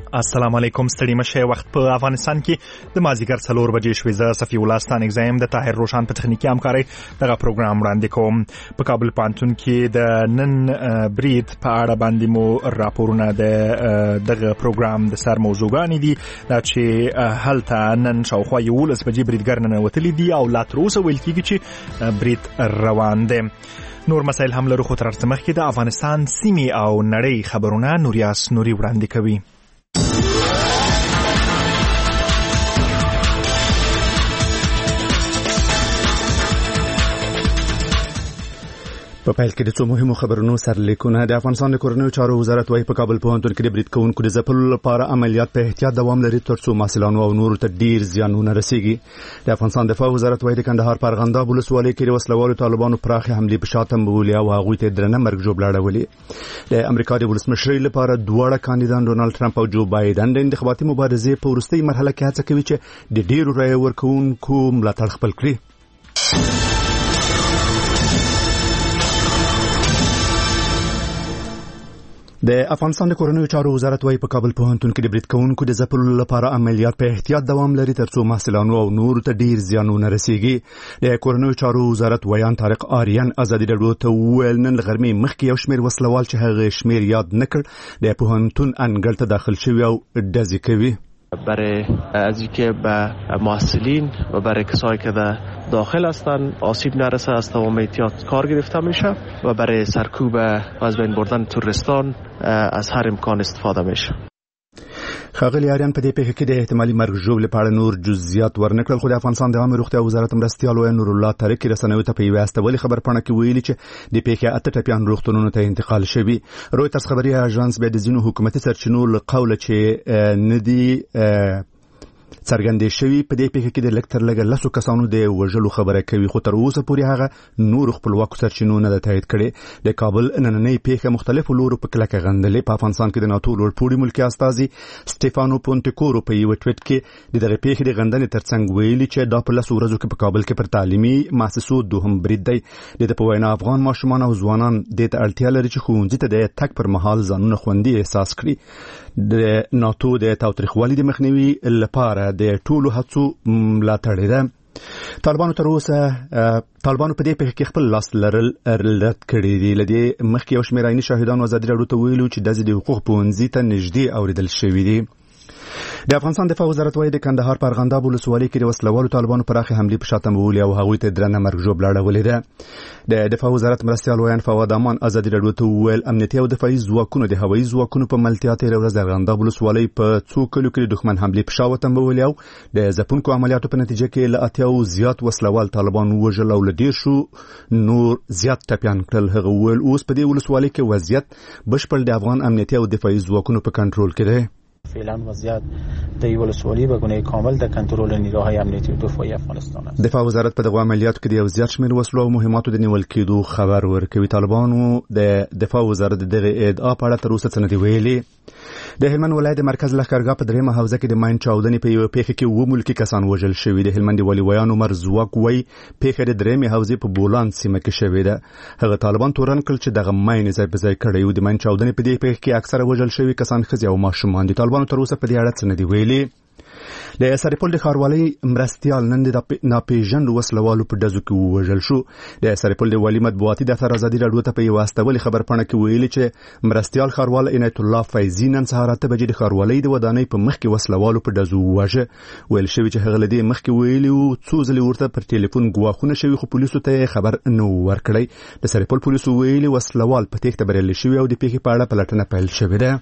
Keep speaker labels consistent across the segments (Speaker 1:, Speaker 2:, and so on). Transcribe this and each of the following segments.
Speaker 1: السلام علیکم. ستړي مشه. وخت په افغانستان کې د مازیګر 4 بجې شوې. زه صفی الله ستانک زایم د طاهر روشن په تخنیکی همکاري دغه پروګرام وړاندې کوم. په کابل پانتون کې د نن برید په اړه باندې مو راپورونه د دغه پروګرام د سر موضوعګانې دي دا چې هلته نن شاوخوا 11 بجې بریدګر ننوتلي دي او لا تر اوسه ویل کېږي چې برید روان دی. نور مسایل هم لرو، خو تر څه مخکې د افغانستان سیمې او نړۍ خبرونه نوریاس نوري وړاندې کوي.
Speaker 2: په پیل کې د څو مهمو خبرونو سرلیکونه. د افغانستان د کورنیو چارو وزارت وايي په کابل پوهنتون کې د برید کوونکو د ځپلو لپاره عملیات په احتیاط دوام لري ترڅو محصلانو او نورو ته ډیر زیانونه رسیږي. د افغانستان دفاع وزارت وايي د کندهار په ارغنداب ولسوالۍ کې د وسلوالو طالبانو پراخه حملې په شاته مولي او هغوی ته درنه مرګ ژوبله اړولې. د امریکا د ولسمشرۍ لپاره دواړه کاندیدان ډونالد ټرمپ او جو بایدن د انتخاباتي مبارزې په وروستۍ مرحله کې هڅه کوي چې د ډیرو رایې ورکوونکو ملاتړ خپل کړي. د افغانستان د کورنیو چارو وزارت وايي په کابل پوهنتون کې د برید کوونکو د ځپلو لپاره عملیات په احتیاط دوام لري ترڅو محصلانو او نورو ته ډیر زیانونه رسیږي. د کورنیو چارو وزارت ویان طارق آریان ازادي رادیو ته ویل نن لغرمې مخکې یو شمیر وسلوال چې هغه شمیر یاد نکړ د پوهنتون انګړ ته داخل شوی او ډزې کوي.
Speaker 3: برای از اینکه به محصلین و برای کسایی که در داخل هستند آسیب نرسه از تمام احتیاط کار گرفته میشه و برای سرکوب و از بین بردن تروریستان از هر امکان استفاده میشه.
Speaker 2: خاغلی آریان په دې پیښه کې د احتمالي مرګ ژوبلې په اړه نور جزئیات ورنکړل، خو د افغانستان د عامه روغتیا وزارت مرستیال نور الله طارق رسنیو ته په یوه استولي خبرپاڼه کې ویلي چې د پیښې 8 ټپیان روغتونونو ته انتقال شوي. رویټرز خبري اژانس به د ځینو حکومتي سرچینو له قوله چې ندي څرګندې شوی په دې پیښه کې د لکتر لګ لاسو کسانو د وژلو خبره کوي، خو تر اوسه پورې هغه نور خپلواکو سرچینو نه تایید کړي. د کابل نننۍ پیښه مختلفو لورو په کلکه غندلې. په افغانستان کې د ناتو لوړپوړي ملکی استازي سټيفانو پونتکورو په یو ټویټ کې دغه پیښې د غندنې ترڅنګ ویلي چې دا په 10 ورځو کې په کابل کې پر تعلیمي مؤسسو دوهم برید دی. د په وینا افغان ماشومان او ځوانان د اړتیا لري چې ښوونځي ته د تک پر مهال ځانونه خوندي احساس کړي. د ناتو د تاوتریخوالي د مخنیوي لپاره د ټولو هڅو ملاتړ ده. طالبانو تر اوسه په دې پیښه کې خپل لاس لرل رد کړی دی. لدی مخکې یو شمېر عیني شاهدان ازادي راډیو ته ویلو چې د حقوق پوهنځي ته نږدې اوریدل شوی دی. د افغانستان دفاع وزارت وايي د کندهار په ارغنداب ولسوالۍ کې د وسلوالو طالبانو پراخه حملې په شاته مولي او هغوی ته درنه مرګ ژوبله اړولې ده. د دفاع وزارت مرستیال ویان فواد امان ازادي راډیو ته ویل امنیتي او دفاعي ځواکونو د هوایي ځواکونو په ملتیا تېره ورځ ارغنداب ولسوالۍ په څو کلو کې د دښمن حملې په شا وتمبولې او د ځپونکو عملیاتو په نتیجه کې له 80 زیات وسلوال طالبان وژل او له 10 نور زیات ټپیان کړل. هغه ویل اوس په دې ولسوالۍ کې وضعیت بشپړ د افغان امنیتي او دفاعي ځواکونو په کنټرول کې دی.
Speaker 4: فعلا وضعیت در ولسوالی به گونه کامل در کنترل نیروهای امنیتی و دفاعی افغانستان است.
Speaker 2: دفاع وزارت په دغه عملیاتو کې د یو زیات شمېر وسلو او مهماتو د نیول کېدو خبر ورکوي. طالبانو د دفاع وزارت دغه ادعا په اړه تر اوسه څه نه دی ویلي. د هلمند ولایت مرکز لښکرګاه په درېمه حوزه کې د ماین چاودنې په یو پیښه کې 2 ملکي کسان وژل شوي. د هلمند والي ویان عمر زواک وایي پیښه د درېمې حوزې په بولان سیمه کې شوې ده. هغه طالبان تورن کړل چې دغه ماین ځای په ځای کړی و. د ماین چاودنې په دې پیښه کې اکثره وژل شوي کسان ښځې او ماشومان دي. طالبانو تر اوسه په دې اړه څه نه دی ویلي. د سرپل د ښاروالۍ مرستیال نن د ناپېژندو وسلوالو په ډزو کې ووژل شو. د سرپل د والي مطبوعاتي دفتر ازادي راډیو ته په یوه استولي خبرپاڼه کې ویلي چې مرستیال ښاروال عنایت الله فیضي نن سهار 8 بجې د ښاروالۍ د ودانۍ په مخ کې وسلوالو په ډزو وواژه. ویل شوي چې هغه له دې مخکې ویلي و څو ځلې ورته پر ټلیفون ګواښونه شوي خو پولیسو ته خبر نه ورکړی. د سرپل پولیسو ویلي وسلوال په تېښته بریالي شوي او د پیښې په اړه پلټنه پیل شوې ده.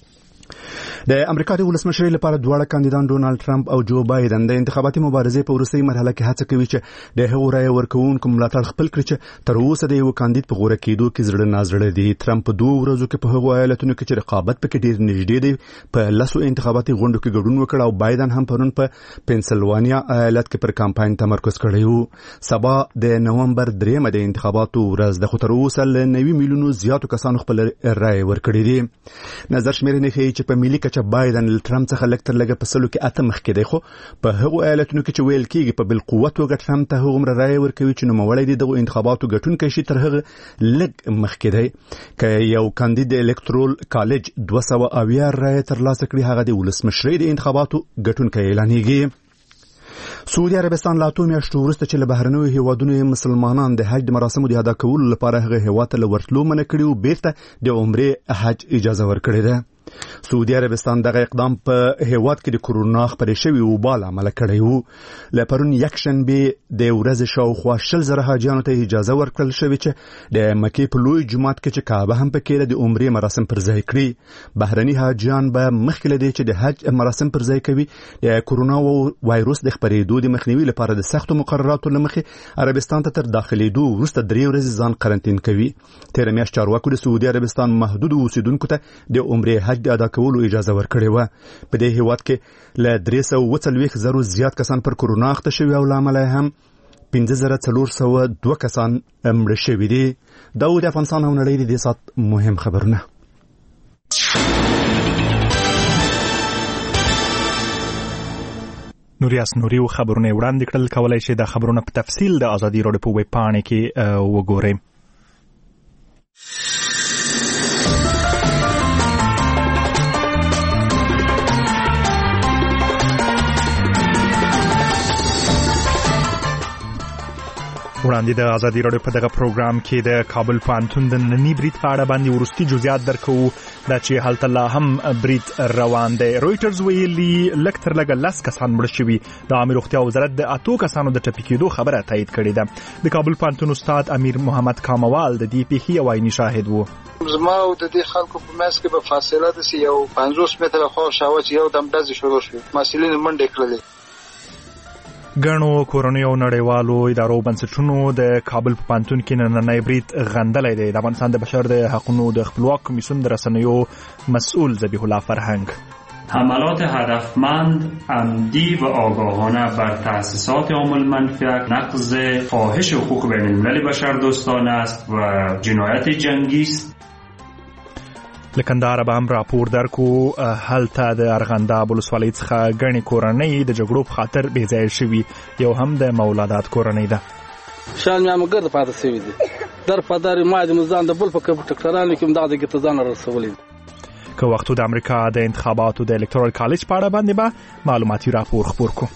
Speaker 2: د امریکا د ولسمشرۍ لپاره دواړه کاندیدان ډونالد ټرمپ او جو بایدن د انتخاباتي مبارزې په وروستۍ مرحله کې هڅه کوي چې د هغو رایې ورکوونکو ملاتړ خپل کړي چې تر اوسه د یو کاندید په غوره کېدو کې زړه نازړه دي. ټرمپ په 2 ورځو کې په هغو ایالتونو کې چې رقابت پکې ډېر نږدې دی په 10 انتخاباتي غونډو کې ګډون وکړ او بایدن هم پرون په پنسلوانیا ایالت کې پر کمپاین تمرکز کړی و. سبا د نومبر 3 د انتخاباتو ورځ د خو تر اوسه له 90 میلیونو زیاتو کسانو خپل رایې ورکړي دي. نظر شمیرنې ښیي چې په ملي کچه بایدن له ټرمپ څخه لږ تر لږه په سلو کې اته مخکې دی، خو په هغو ایالتونو کې چې ویل کېږي په بالقوه توګه ټرمپ ته هغومره رایې ورکوي چې نوموړی د دغو انتخاباتو ګټونکی شي تر هغه لږ مخکې دی. که یو کاندید الکترول کالج 270 رایې ترلاسه کړي هغه د ولسمشرۍ د انتخاباتو ګټونکی اعلانېږي. سعودي عربستان له 8 میاشتو وروسته چې له بهرنیو هیوادونو مسلمانان د حج د مراسمو د ادا کولو لپاره هغه هیواد ته له ورتلو منع کړي او بیرته د عمرې حج اجازه ورکړې ده. سعودي عربستان دغه اقدام په هیواد کې د کورونا خپرې شوې وبا له امله کړی و. له پرون یکشنبې د ورځې شاوخوا 20,000 حاجیانو ته اجازه ورکړل شوې چې د مکې په لوی جومات کې چې کعبه هم پکې د عمرې مراسم پر ځای کړي. بهرني حاجیان به مخکې له دې چې د حج مراسم پر ځای کوي د کورونا وایروس د خپرېدو د مخنیوي لپاره د سختو مقرراتو له مخې عربستان ته تر داخلېدو وروسته 3 ورځې ځان قرنطین کوي. تېره میاشت چارواکو د سعودي عربستان محدود اوسیدونکو ته د عمرې حج د ادا کولو اجازه ورکړې وه. په دې هیواد کې له 340,000 زیات کسان پر کورونا اخته شوي او له امله هم 5,402 کسان مړه شوي دي. دا د افغانستان او نړۍ د دې ساعت مهم خبرونه.
Speaker 1: نوریاس نوریو خبرونه وړاندې کړل. کولای شي د خبرونه په تفصیل د ازادي راډیو په ویب پاڼه کې وګورئ. وړاندې د ازادي راډیو په دغه پروګرام کې د کابل پوهنتون د ننني برید په اړه باندې وروستي جزئیات درکوو دا چې هلته لا هم برید روان دی. رویټرز ویلي لږ تر لږه 10 کسان مړه شوي. د عامه روغتیا وزارت د 8 کسانو د ټپي کېدو خبره تایید کړې ده. د کابل پوهنتون استاد امیر محمد کاموال د دې پیښې یو عیني شاهد و.
Speaker 5: زما او د دې خلکو په منځ کې به فاصله د یو 50 متره خو شاوه چې یو دم ډز شروع شو. مسؤلین منډه کړلې.
Speaker 1: ګڼو کورنیو او نړیوالو ادارو بنسټونو د کابل په پوهنتون کې نننی برید غندلی دی. د افغانستان د بشر د حقوقو د خپلواک کمیسیون د رسنیو مسئول ذبیح الله فرهنگ
Speaker 6: حملات هدفمند، عمدی و آگاهانه بر تأسیسات عامل منفعت نقض فاحش حقوق بین الملل بشردوستانه است و جنایت جنگی است.
Speaker 1: لکندار به هم راپور درکو هلته د ارغنداب ولسوالۍ څخه ګڼې کورنۍ د جګړو په خاطر بې ځایه شوي. یو هم د مولادات کورنۍ ده.
Speaker 7: شان مې مګر د پاتې شوي دي در پدار ما د مزان د بل په ټکټرانو کې مدغه د ګټزان رسولې.
Speaker 1: که وختو د امریکا د انتخاباتو د الکترال کالج په اړه باندې به معلوماتي راپور خپور کو.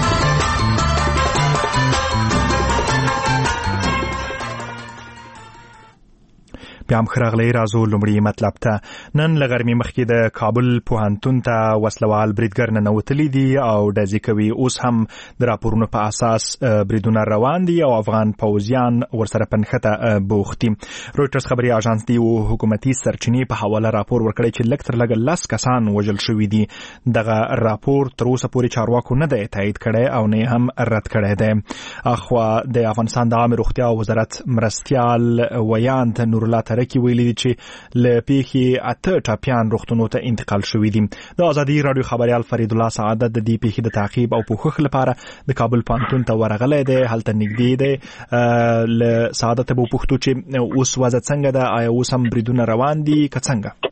Speaker 1: بیا هم خراغلی رازو لومړی مطلب ته. نن له غرمې مخکې د کابل پوهنتون ته وسلوال بریدګر ننوتلي دي او ډزې کوي. اوس هم د راپورونو په اساس بریدونه روان دي او افغان پوځیان ورسره په نښته بوخت دي. رویټرز خبري اژانس دی او حکومتي سرچینې په حواله راپور ورکړی چې لږ تر لږه 10 کسان وژل شوي دي. دغه راپور تر اوسه پورې چارواکو نه دی تایید کړی او نه هم رد کړی دی. اخوا د افغانستان د عامه روغتیا وزارت مرستیال ویاند نورالله ترکی ویلي دي چې له پیښې 8 ټاپیان روغتونونو ته انتقال شوي دي. د ازادي راډیو خبريال فرید الله سعادت د دې پیښې د تعقیب او پوښښ لپاره د کابل پوهنتون ته ورغلی دی. هلته نږدې دی. له سعادت به وپوښتو چې اوس وضع څنګه ده؟ آیا اوس هم بریدونه روان دي که څنګه؟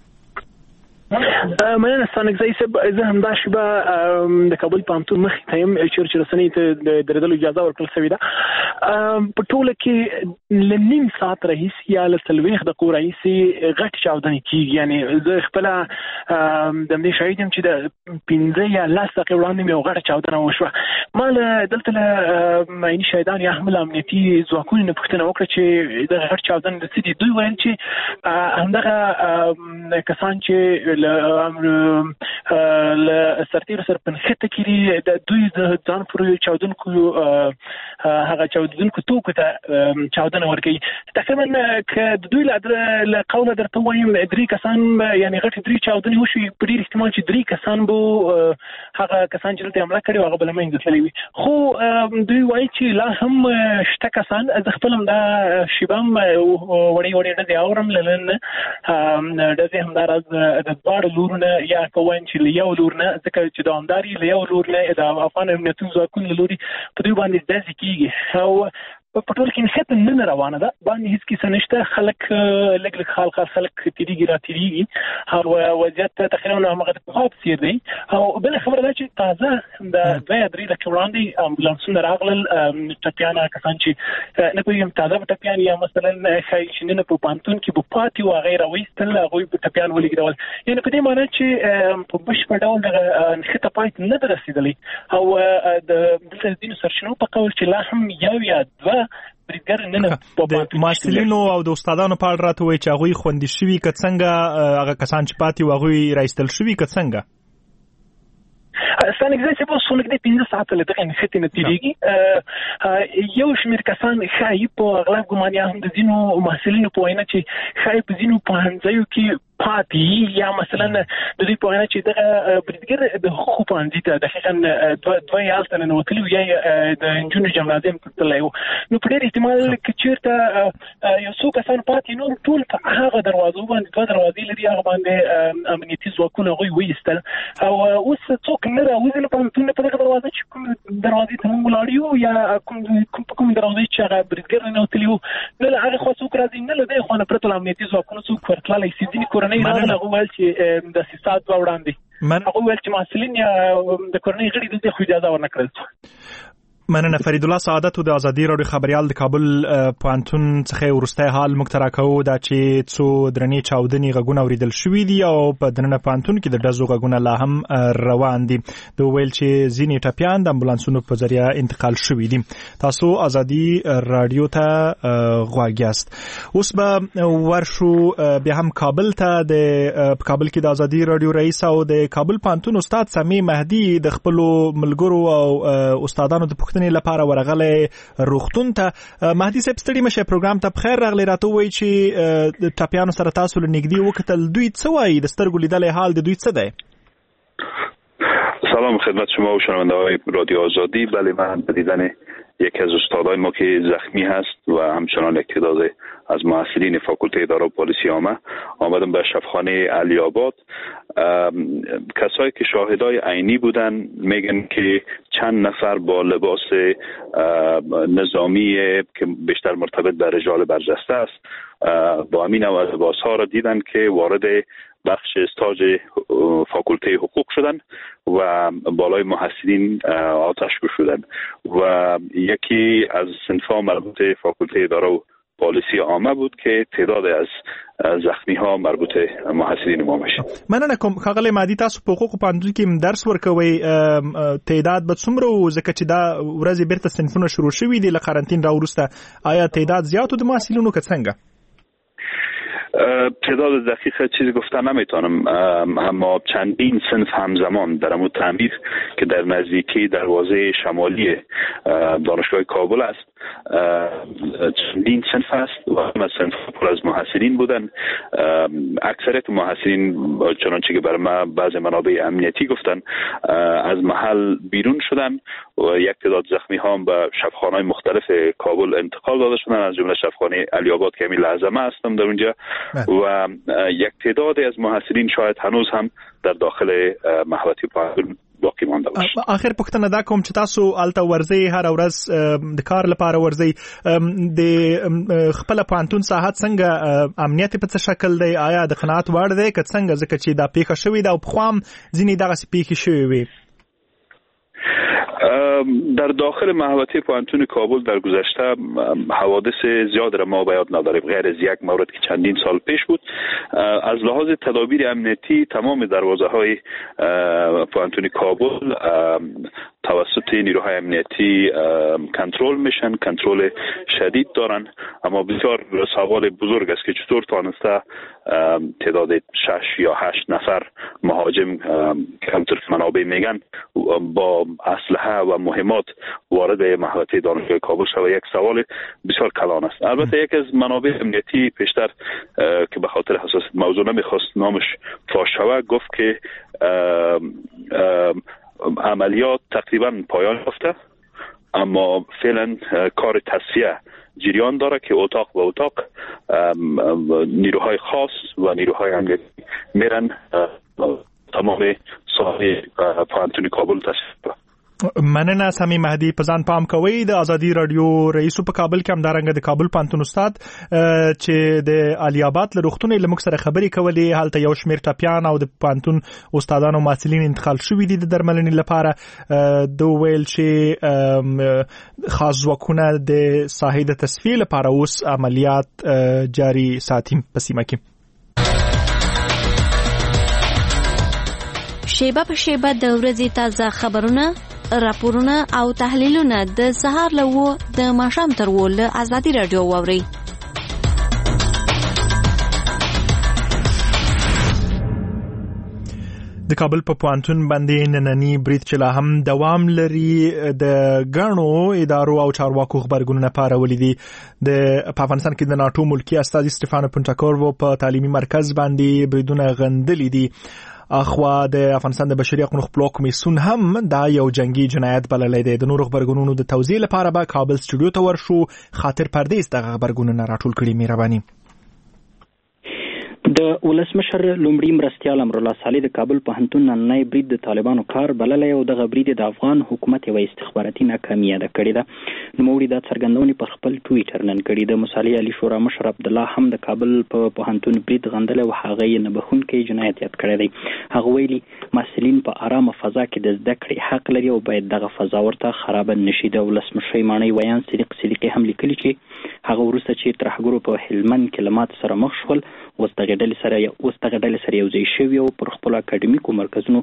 Speaker 8: مننه ستانک زه همدا شیبه د کابل پوهنتون مخې ته یم چې رسنۍ ته د درېدلو اجازه ورکړل شوې ده. په ټوله کې له نیم ساعت راهیسې یا له 40 دقیقو راهیسې غټ چاودنې کېږي. یعنې زه خپله د همدې شاهد یم چې د 15 یا 10 دقیقې وړاندې مې یو غټه چاودنه وشوه. ما دلته له عیني شاهدانو یا هم له امنیتي ځواکونو نه پوښتنه وکړه چې دغه غټ چاودنه د څه دي. دوی ویل چې همدغه کسان چې له سرتیرو سره په نښته کې د دوی د ځان پورې چاودونکو هغه چاودونکو توکو ته چاودنه ورکوي. تقریبا که د دوی له قوله درته وایم 3 کسان یعنې غټې 3 چاودنې وشوي. په ډېر احتمال چې 3 کسان به هغه کسان چې دلته حمله کړې وه هغه به له منځه تللي وي. خو دوی وایي چې لا هم شته کسان. زه خپل هم دا شیبه هم وړې ډزې اورم له نن ډزې همداراز د دواړو لورونه یا که وایم چې له یو لور نه ځکه چې دوامداري له یو لور نه د افغان امنیتي ځواکونو له لوري په دوی باندې ډزې کېږي او په ټول کې نشته نن روانه ده باندې هیڅ کیسه نشته خلک لګ خلک تیریږي را تیریږي او وضعیت تقریبا هغه په خاص سیر دی او بل خبره ده چې تازه د 2-3 دقیقې وړاندې امبولانسونه راغلل ټپیان کسان چې نه کوم تازه ټپیان یا مثلا خایشنه په پانتون کې په پاتې او غیر وېستل هغه په ټپیان ولګیدل یعنی په دې معنی چې په بشپړ ډول د نخته پایت نه رسیدلی او د دین سرچینو په قول چې لا هم یو یا دوه
Speaker 1: د محصلینو او د استادانو په اړه راته وایي چې هغوی خوندي شوي که څنګه هغه کسان چې پاتې وو هغوی راایستل شوي که څنګه
Speaker 8: ستانګزه چې په سونګ د 15 ساعت له دغه نخته نه تیریږي یو شمیر کسان خای په اغلب ګمانیا هم د دینو محصلینو په وینا چې خای په دینو په هنځیو کې پاتې یا مثلا د دې په وینا چې دغه بریدګر د حقوق په اندې ته دقیقاً دوه یالته نه وکړي یا د انجونو جمنازیم تللی نو په ډېر احتمال کې چیرته یو څو کسان پاتې نو ټول په هغه دروازو باندې دوه دروازې لري هغه باندې امنیتي ځواکونه غوي وېستل او اوس څوک نه راوځي په تونه په دغه دروازه چې کوم دروازې ته موږ لاړیو یا کوم دروازې چې هغه بریدګر نه وتلیو نو هغه خو څوک راځي نه له دې خو نه پرته امنیتي ځواکونه څوک ورتللی سي ځینې کورنۍ راغله وویل چې د سیاست وړاندې هغه ویل چې محصلین یا د کورنۍ غړي د خو اجازه ورنکړل
Speaker 1: مننه فرید الله سعادت د ازادي راډیو خبريال د کابل پانتون څخه ورسته حال مکتراکو دا چې څو درنې چاودنې غږونه اوریدل شوې دي او په درنه پانتون کې د ډزو غږونه لا هم روان دي د ویل چې ځینې ټپیان د امبولانسونو په ذریعہ انتقال شوې دي تاسو ازادي راډیو ته غواګیاست اوس به ورشو به هم کابل ته د کابل کې د ازادي راډیو رئیس او د کابل پانتون استاد سمي مهدي د خپل ملګرو او استادانو د لپاره ورغله روختون ته مهدي صاحب ستړي مشه پروګرام ته بخیر راغلی راته وایي چې د ټاپیانو سره تاسو له نږدې وکتل دوی څه وایي د سترګو لیدلې حال د دوی څه دی
Speaker 9: سلام خدمت شما و شنونده‌های رادیو آزادی بله من به دیدن یکی از استادای ما که زخمی هست و همچنان یک تعداد از محصلین فاکولته اداره و پلیسی آمدم به شفاخانه علی آباد کسایی که شاهدای عینی بودن میگن که چند نفر با لباس نظامی که بیشتر مرتبط به رجال برجسته است با همین نوع لباس ها را دیدن که وارد بخش استاج فاکولته حقوق شدن و بالای محصلین آتش گشودن و یکی از صنف‌ها مربوط فاکولته اداره و پالیسی عامه بود که تعداد از زخمی ها مربوط محصلین ما میشه.
Speaker 1: مننه کوم خغلی مادي تاسو په حقوق پاندو کې درس ورکوي تعداد به څومره ځکه چې دا ورځې بیرته صنفونه شروع شوي دي له قرنټین را ورسته آیا تعداد زیاتو د محصلینو که څنګه
Speaker 9: تعداد دقیق چیزی گفتن نمیتونم اما چندین صنف همزمان در امو تعمیر که در نزدیکی دروازه شمالی دانشگاه کابل است چندین صنف است و همه صنف پر از محصلین بودن اکثریت محصلین چنانچه که برای ما بعض منابع امنیتی گفتن از محل بیرون شدن و یک تعداد زخمی ها به شفاخانه‌های مختلف کابل انتقال داده شدن از جمله شفاخانه علی آباد که همین لحظه ما هستم در اونجا و یک تعدادی از محصلین شاید هنوز هم در داخل محوطه پانتون باقی مانده باشه.
Speaker 1: آخر پختنه دا کوم چې تاسو الته ورځي هر ورځ د کار لپاره ورځي د خپل پانتون ساحت څنګه امنیت په څه شکل دی آیا د قناعت وړ دی که څنګه ځکه چې دا پیښه شوې ده او په خوام ځینې دغه پیښې شوې وي
Speaker 9: در داخل محوطه پانتون کابل در گذشته حوادث زیاد را ما به یاد نداریم غیر از یک مورد که چندین سال پیش بود از لحاظ تدابیر امنیتی تمام دروازه های پانتون کابل توسط نیروهای امنیتی کنترل میشن کنترل شدید دارن اما بسیار سوال بزرگ است که چطور تانسته تعداد 6 یا 8 نفر مهاجم کمتر منابع میگن با اسلحه و مهمات وارد محوطه دانشگاه کابل شد یک سوال بسیار کلان است. البته یک از منابع امنیتی پیشتر که به خاطر حساسیت موضوع نمیخواست نامش فاش شود گفت که عملیات تقریبا پایان یافته اما فعلا کار تصفیه جریان داره که اتاق به اتاق نیروهای خاص و نیروهای امنیتی میرن تمام ساحه پانتون کابل تصفیه.
Speaker 1: مننه سمي مهدي پزان پام کوي د ازادي رادیو رئیس په کابل کې همدارنګه د کابل پانتون استاد چې د علي آباد له روغتونې لمک سره خبري کولې حالت یو شمیر ټاپیان او د پانتون استادانو ماسلین انتقال شوې دي د درملنې لپاره د ویل چې خاص وکونه د ساحې د تصفیه لپاره اوس عملیات جاري ساتي په سیمه کې
Speaker 10: شیبه په شیبه د ورځې تازه خبرونه راپورونه او تحلیلونه د سهار له د ماښام تر له ازادي رادیو واوري.
Speaker 1: د کابل په پوانتون باندې نننی برید چې لا هم دوام لري د غاڼو ادارو او چارواکو خبرګونونه پارولې دي. د افغانستان کې د ناتو ملکی استاد استفانو پونټاکورو په تعلیمي مرکز باندې بریدونه غندلې دي. اخوا د افغانستان د بشري حقوقو خپلواک کمیسیون هم دا یو جنگي جنایت بللی دی. د نورو خبرګونونو د توضیح لپاره به کابل سټوډیو ته ورشو. خاطر پردیس د خبرګونونو راټول کړي مهرباني.
Speaker 11: د ولسمشر لومړي مرستیال امرالله صالح د کابل پوهنتون نننی برید د طالبانو کار بللی او دغه برید د افغان حکومت یوه استخباراتي ناکامي یاده کړې ده. نوموړي دا څرګندونې په خپل ټویټر نن کړي. د مصالح علي شورا مشر عبدالله هم د کابل په پوهنتون برید غندلی او هغه یې نه بخښونکی جنایت یاد کړی دی. هغه ویلي محصلین په ارامه فضا کې د زده کړې حق لري او باید دغه فضا ورته خرابه نشي. د ولسمشر ماڼۍ ویان صدیقي هم لیکلي چې هغه وروسته چې ترهګرو په هلمند کې له ماتې سره مخ شول اوس دغه ډلې سره یو ځای شوي او پر خپلو اکاډمیکو مرکزونو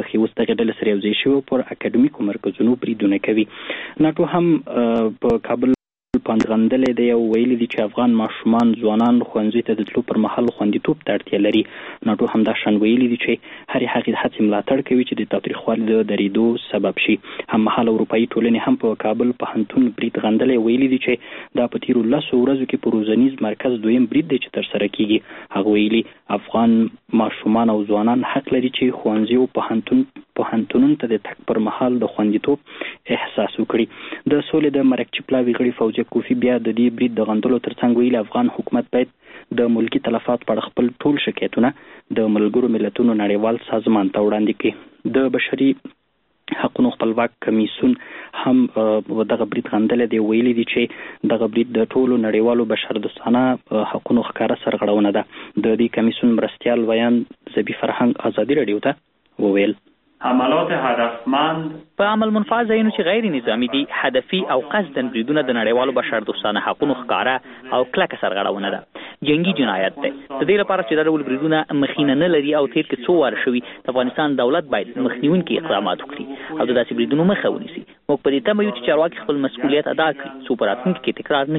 Speaker 11: پر اکاډمیکو مرکزونو بریدونه کوي. ناټو هم په کابل پاندغندلې دی او ویلي دي چې افغان ماشومان ځوانان ښوونځي ته د تلو پر مهال خوندیتوب ته اړتیا لري. ناټو هم دا شان ویلي دي چې هرې هغې هڅې ملاتړ کوي چې د تاوتریخوالي د درېدو سبب شي. هممهاله اروپایي ټولنې هم په کابل پوهنتون برید غندلی ویلي دي چې دا په تیرو 10 ورځو کې په روزنیز مرکز دویم برید دی چې ترسره کیږي. هغه ویلي افغان ماشومان او ځوانان حق لري چې ښوونځي او پوهنتونونو ته د تګ پر مهال د خوندیتوب احساس وکړي. د سولې د مرکچي پلاوي غړي فوزیه کوفی بیا د دې برید د غندلو ترڅنګ ویلي افغان حکومت باید د ملکی تلفات په اړه خپل ټول شکایتونه د ملګرو ملتونو نړیوال سازمان ته وړاندې کړي. د بشري حقوقو خپلواک کمیسیون هم دغه برید غندلی دی. ویلي دي چې دغه برید د ټولو نړیوالو بشردوستانه حقوقو ښکاره سرغړونه ده. د دې کمیسیون مرستیال ویان زبی فرهنګ ازادي رادیو ته وویل
Speaker 12: حملات هدفمند
Speaker 11: په عمل منفعل ځایونو چې غیر نظامی دي هدفي او قصدن بریدونه د نړیوالو بشردوستانه حقوقو ښکاره او کلکه سرغړونه ده. جنگي جنایت دی. د دې لپاره چې دا ډول بریدونه مخینه نه لري او تیر کې څو واره شوي د افغانستان دولت باید مخنیوونکي اقدامات وکړي او د داسې بریدونو مخه ونیسي. موږ په دې تمه یو چې چارواکي خپل مسؤلیت ادا کړي څو په راتلونکي کې تکرار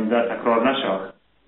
Speaker 11: نشي.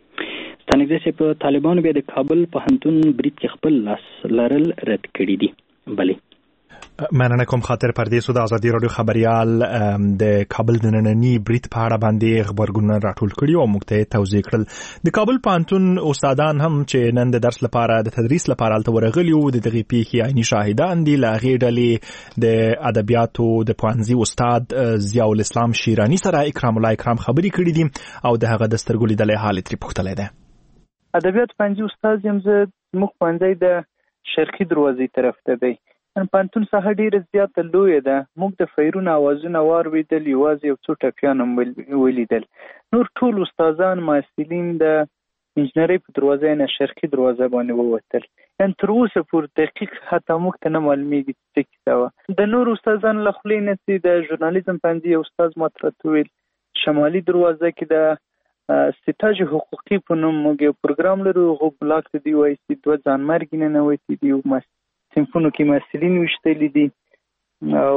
Speaker 11: ستانکزی په طالبانو بیا د کابل پوهنتون برید کې خپل لاس لرل رد کړي دي. بلې
Speaker 1: مننه کوم خاطر پردیسو د ازادي رادیو خبريال د کابل د نننی برید په اړه باندې خبرګونونه راټول کړي او موږ ته توضیح کړل. د کابل پوهنتون استادان هم چې نن د درس لپاره د تدریس لپاره الته ورغلي وو د دغې پیښې عیني شاهدان دي. له هغې ډلې د ادبیاتو د پوهنځي استاد ضیاء الاسلام شیراني سره اکرام الله اکرام خبرې کړي دي او د هغه د سترګو لیدلې حال ترې پوښتلی دی.
Speaker 13: ادبیات پوهنځي استاد یم زه. زموږ پوهنځی د شرقي دروازې طرف ته دی. پوهنتون ساحه ډېره زیاته لویه ده. موږ د فیرون اوازونه واورېدل، یوازې یو څو ټپیان هم ولیدل. نور ټول استادان محصلین د انجنیرۍ په دروازه نه شرقي دروازه باندې ووتل. یعنې تر اوسه پورې دقیق حتی موږ ته نه معلومیږي څه کیسه وه. د نور استادانو له خولې نه چې د ژورنالیزم پوهنځي یو استاد ماته راته وویل شمالي دروازه کې د ستاج حقوقي په نوم موږ یو پروګرام لرو. هغه بلاک ته دی وایي چې 2 ځانمرګي ننوتي دي صنفونو کې محصلین ویشتلي دي او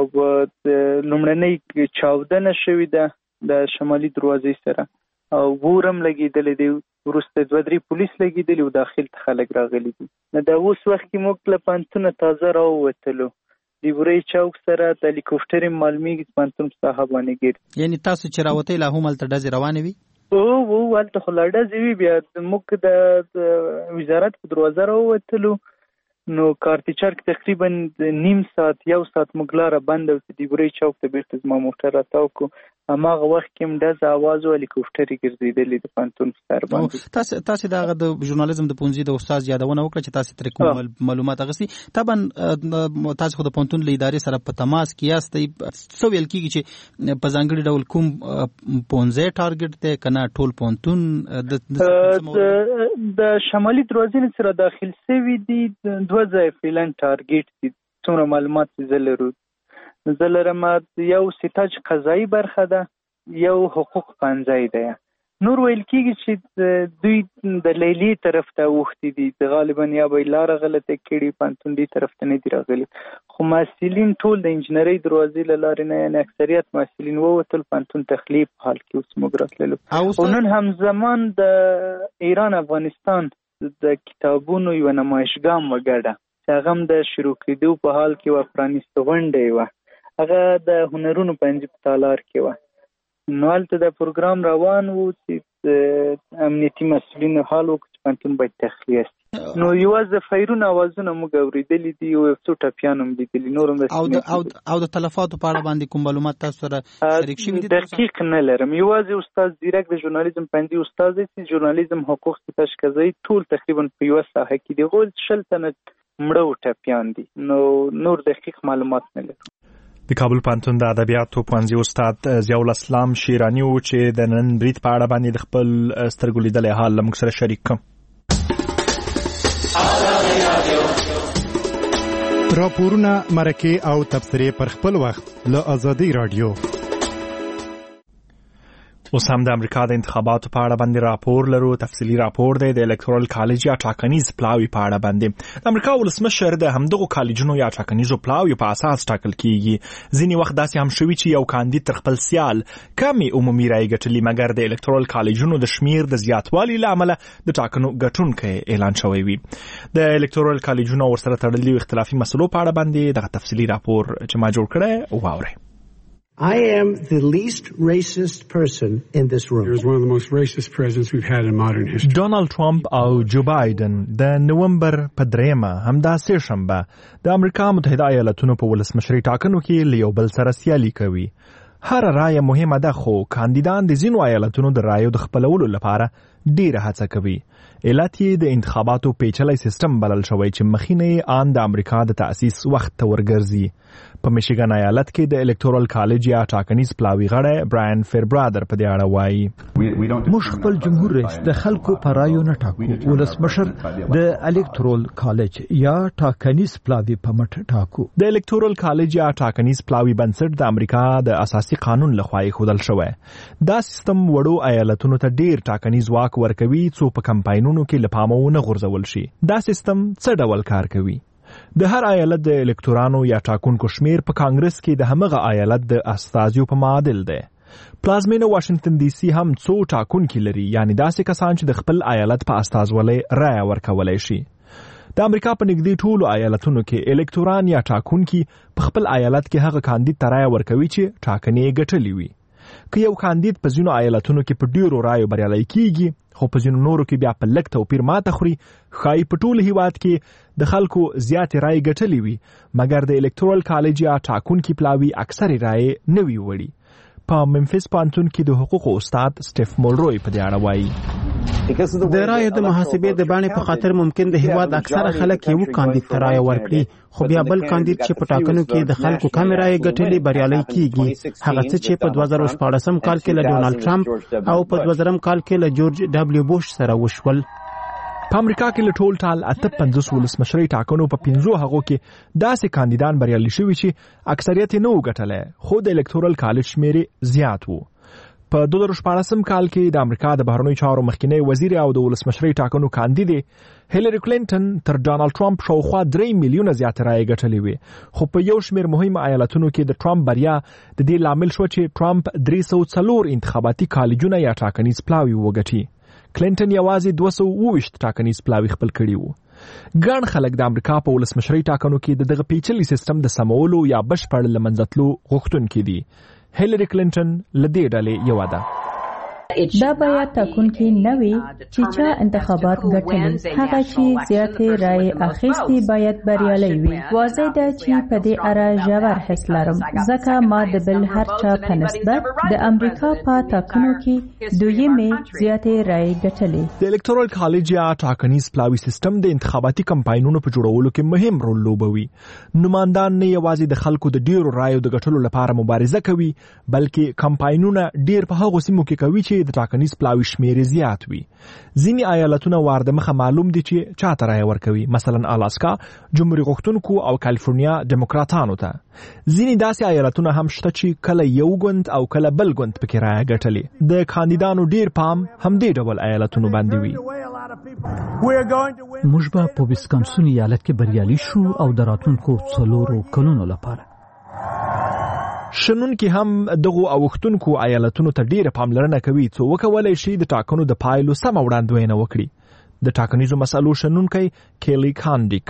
Speaker 13: لومړنۍ چاودنه شوې ده د شمالي دروازې سره او ورم لګېدلی دی. وروسته 2-3 پولیس لګېدلي او داخل ته خلک راغلي دي. د اوس وخت کې موږ له پوهنتونه تازه راووتلو. د بورۍ چوک سره د هلیکوپټر یې معلومېږي چې پوهنتون په ساحه باندې ګرځي.
Speaker 14: یعنې تاسو چې راوتئ لا هم هلته ډزې روانې وي؟
Speaker 13: هلته خو لا ډزې وي. بیا موږ د وزارت په دروازه راووتلو نو کارتیچر کې تقریبا نیم ساعت 1 ساعت موږ لاره بند او د دیوري چوک ته بیرته زما موټر راتاو کو هماغه وخت کې هم ډز आवाज او هلیکوپټر ګرځېدلې د پانتون سر باندې.
Speaker 14: تاسو دا د ژورنالیزم د پونځي د استاد یادونه وکړه چې تاسو تر کوم معلومات اغسي طبعا تاسو خو د پانتون له ادارې سره په تماس کې یاستئ سو ویل کیږي چې په ځانګړي ډول کوم پونځه ټارګټ ته کنه ټول پانتون
Speaker 13: د شمالي دروازې سره داخل شوی دي 2000 فعلا ټارګټ دي څومره معلومات زلرو زلرم یو ستاج قضایی برخه ده یو حقوق پنځای ده نور ویل کیږي چې دوی د لیلی طرف ته وختي دي غالبا یا به لار غلطه کړي پانتون دی طرف ته نه دی راغلي خو مسؤلین ټول د انجنیری دروازې لاره نه یعنی اکثریت مسؤلین ووتل پانتون تخلیب حال کې اوس مګراتللو او نن هم زمان د ایران افغانستان د کتابونو یو نمایشګاه وګړه چې هغه د شروع کېدو په حال کې و پرانیست غونډه و هغه د هنرونو پنځه په تالار کې و نو هلته د پروګرام روان وو چې امنیتي مسؤلینو حال وکړ چې پانتون باید تخلیه شي نو یوازې فیرونه اوازونه موږ اورېدلي دي او څو ټپیان هم لیدلي نور هم
Speaker 14: او د تلفاتو په اړه باندې کوم معلومات تاسو سره شریک شوي دي؟
Speaker 13: دقیق نه لرم یوازې استاد زیرک د ژورنالیزم پنځه استاد دی چې ژورنالیزم حقوق ستاش قضایي ټول تقریبا په یوه ساحه کې دي غول 60 تنه مړه ټپیان دي نور دقیق معلومات نه لرم.
Speaker 1: د کابل پانتون د ادبیاتو پوهنځي استاد ضیاء الاسلام شیرانی و چې د نن برید په اړه باندې د خپل سترګو لیدلې حال موږ سره شریک کړ.
Speaker 15: راپورونه مرکه او تبصرې پر خپل وخت له ازادي رادیو.
Speaker 1: اوس هم د امریکا د انتخاباتو په اړه باندې راپور لرو. تفصیلی راپور دی د الکتورال کالج یا ټاکنیز پلاوی په اړه باندې. د امریکا ولسمشر د همدغو کالجونو یا ټاکنیزو پلاوی په اساس ټاکل کیږي. ځینې وخت داسې هم شوي چې یو کاندید تر خپل سیال کمې عمومي رایې ګټلي، مګر د الکتورال کالجونو د شمیر د زیاتوالي له امله د ټاکنو ګټونکی اعلان شوی وي. د الکتورال کالجونو ورسره تړلي اختلافي مسلو په اړه باندې دغه تفصیلی راپور چې ما جوړ کړی واورئ.
Speaker 16: I am the least racist person in this room.
Speaker 17: He was one of the most racist presidents we've had in modern history.
Speaker 1: ډونالد ټرمپ او جو بایدن د نومبر په 3 همدا سهشنبه د امریکا متحده ایالاتونو په ولسمشري ټاکنو کې له یو بل سره سیالي کوي. هر رایه مهمه ده، خو کاندیدان د ځینو ایالاتونو د رایو د خپلولو لپاره ډیره هڅه کوي. علت یې د انتخاباتو پیچلی سیستم بلل شوی چې مخینه آن د امریکا د تأسیس وخت ته ورګرځي. په میشیګن ایالت کې د الکتورال کالج یا ټاکنیز پلاوی غړی برایان فیربرادر په دې اړه وایي
Speaker 18: موږ خپل جمهور رئیس د خلکو په رایو نه ټاکو، ولسمشر د الکتورال کالج یا ټاکنیز پلاوی په مټ ټاکو.
Speaker 1: د الکتورال کالج یا ټاکنیز پلاوی بنسټ د امریکا د اساسي قانون لخوا ایښودل شوی. دا سیستم وړو ایالتونو ته ډیر ټاکنیز واک ورکوي څو په کمپاینونو کې له پامه ونه غورځول شي. دا سیستم څه ډول کار کوي؟ د هر ایالت د الکتورانو یا ټاکنکو شمیر په کانګرس کې د همغه ایالت د استازیو په معادل دی. پلازمینه واشنگټن ډي سي هم څو ټاکنکي لري، یعنی داسې کسان چې د خپل ایالت په استازولۍ رایه ورکولی شي. د امریکا په نږدې ټولو ایالتونو کې الکتوران یا ټاکنکي په خپل ایالت کې هغه کاندید ته رایه ورکوي چې ټاکنې یې ګټلې وي. که یو کاندید په ځینو ایالتونو کې په ډیرو رایو بریالی کیږي، خو په ځینو نورو کې بیا په لږ توپیر ماته خوري، ښایي په ټول هیواد کې د خلکو زیاتې رایې ګټلې وي، مګر د الکتورال کالج یا ټاکنکي پلاوی اکثرې رایې نه وي وړي. په ممفیس پانتون کې د حقوقو استاد سټیف مولروی په دې اړه وایي
Speaker 19: د رایو د محاسبې د باندې په خاطر ممکن د هیواد اکثره خلک یو کاندید ته رایه ورکړي، خو بیا بل کاندید چې په ټاکنو کې د خلکو کم رایې ګټلې بریالی کیږي. هغه څه چې په 2014 کال کې له ډونالد ټرمپ او په 2000 کال کې له جورج ډبلیو بوش سره وشول.
Speaker 1: په امریکا کې له ټول ټال 58 ولسمشري ټاکنو په 15 هغو کې داسې کاندیدان بریالي شوي چې اکثریت یې نه و ګټلی، خو د الکتورال کالج شمیر زیات و. په 2014 کال کې د امریکا د بهرنیو چارو مخکنی وزیر او د ولسمشري ټاکنو کاندید هیلری کلینټن تر ډونالد ټرمپ شاوخوا 3 میلیونه زیات رایې ګټلې وې، خو په یو شمیر مهم ایالتونو کې د ټرمپ بریا د دې لامل شو چې ټرمپ 304 انتخاباتي کالجونه یا ټاکنیز پلاوی وګټي. کلینټن یوازې 220 ټاکنیز پلاوی خپل کړي وو. ګڼ خلک د امریکا په ولسمشري ټاکنو کې دغه پیچلي سیستم د سمولو یا بشپړ له منځه تلو غوښتونکي دي. هیلری کلینټن له دې ډلې یوه ده.
Speaker 20: دا باید ټاکنکي نه وي چې چا انتخابات ګټلي. هغه چې زیاتې رایې اخیستي باید بریالی وي. واضح ده چې په دې اړه ژور حس لرم ځکه ما د بل هر چا په نسبت د امریکا په ټاکنو کې دویمې زیاتې رایې ګټلې.
Speaker 1: د الکتورال کالج یا ټاکنیز پلاوي سیستم د انتخاباتي کمپاینونو په جوړولو کې مهم رول لوبوي. نمائندان نه یوازې د خلکو د ډیرو رایو د ګټلو لپاره مبارزه کوي بلکې کمپاینونه ډیر په هغو سیمو کې کوي چې د ټاکنیز پلاوي شمیر زیات وي. ځینې ایالتونه وارد مخه معلوم دي چې چاته رای ورکوي، مثلا الاسکا جمهوریت غوښتونکو او کالیفورنیا ډیموکراتانو ته. ځینې داسې ایالتونه هم شته چې کله یو ګوند او کله بل ګوند پکې رای ګټلې. د کاندیدانو ډیر پام هم دې ډول ایالتونو باندې وي.
Speaker 18: موږ به په ویسکانسن ایالت کې بریالي شو او د راتلونکو 4 کلونو لپاره.
Speaker 1: شنونکي هم دغه اوښتونکو ایالتونو ته ډیره پاملرنه کوي څو وکولای شي د ټاکنو د پایلو سم وړاندوینه وکړي. د ټاکنیزو مسالو شنونکی کیلی کاندیک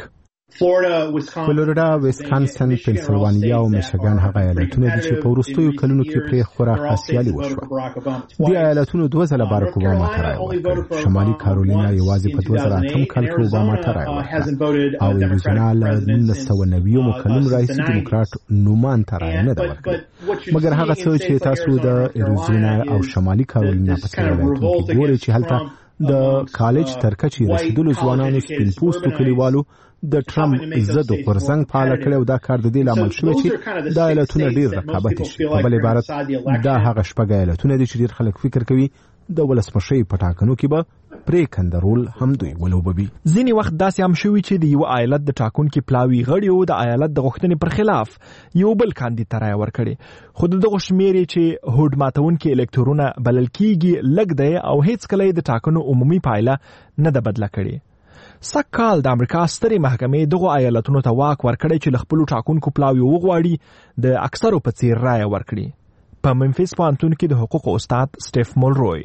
Speaker 21: فلوریډا، ویسکانسن، پنسلوانیا او میشیګان هغه ایالتونه دي چې په وروستیو کلونو کې پرې خورا خاصیالي وشوه. دې ایالتونو 2 ځله باراک اوباما ته رای ورکړ. شمالي کارولینا یوازې په 2008 کال کې اوباما ته رای ورکړ او اریزونا له 1990 کلونو راهیسې ډیموکرات نومان ته رای نه ورکړ. مګر هغه څه چې تاسو د اریزونا او شمالي کارولینا په څیر ایالتونو کې ګورئ چې هلته د کالج تر کچې رسیدلو ځوانانو سپین پوستو کلیوالو د ټرمپ ضد غورځنګ پاله کړی او دا کار د دې لامل شوی چې دا ایالتونه ډیر رقابت شي. په بل عبارت دا هغه شپږ ایالتونه دي چې ډیر خلک فکر کوي د ولسمشي په ټاکنو کې به پرې کندرول هم دوی ولوبوي.
Speaker 1: ځینې وخت داسې هم شوي چې د یو ایالت د ټاکنکي پلاوي غړیو د ایالت د غوښتنې پر خلاف یو بل کاندید ته رای ورکړي، خو دغه شمیر چې هوډ ماتونکي الکتورونه بلل کیږي لږ دی او هیڅ کله د ټاکنو عمومي پایله نه ده بدله کړې. سکهال د امریکا سترې محکمې دغه ایالتونو ته واک ورکړی چې له خپلو ټاکنکو پلاوي وغواړي د اکثرو په څیر رای ورکړي. په منفیس پوهنتون کې د حقوقو استاد سټیف مولروی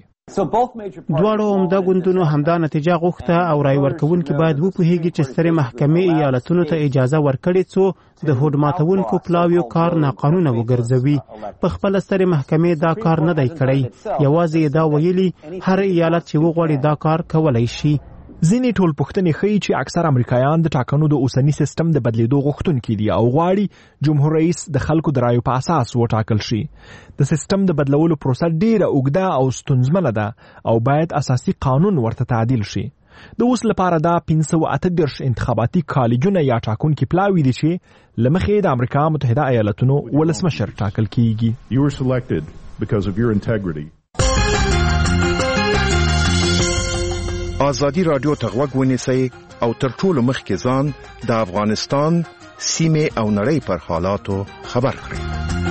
Speaker 19: دواړو عمده ګوندونو همدا نتیجه غوښته او رای ورکوونکي باید وپوهیږي چې سترې محکمې ایالتونو ته اجازه ورکړي څو د هوډ ماتونکو پلاویو کار ناقانونه وګرځوي. په خپل سترې محکمې دا کار نه دی کړی، یوازې دا ویلي هر ایالت چې وغواړي دا کار کولای شي.
Speaker 1: ځینې ټول پوښتنې ښیي چې اکثر امریکایان د ټاکنو د اوسني سیستم د بدلیدو غوښتونکي دي او غواړي جمهور رئیس د خلکو د رایو په اساس وټاکل شي. د سیستم د بدلولو پروسه ډیره اوږده او ستونزمنه ده او باید اساسي قانون ورته تعدیل شي. د اوس لپاره دا 538 انتخاباتي کالجونه یا ټاکنکي پلاوي دي چې له مخې د امریکا متحده ایالتونو ولسمشر ټاکل کیږي.
Speaker 22: You were selected because of your integrity.
Speaker 23: آزادی رادیو ته غوږ ونیسئ او تر ټولو مخکې ځان د افغانستان سیمې او نړۍ پر حالاتو خبر کړئ.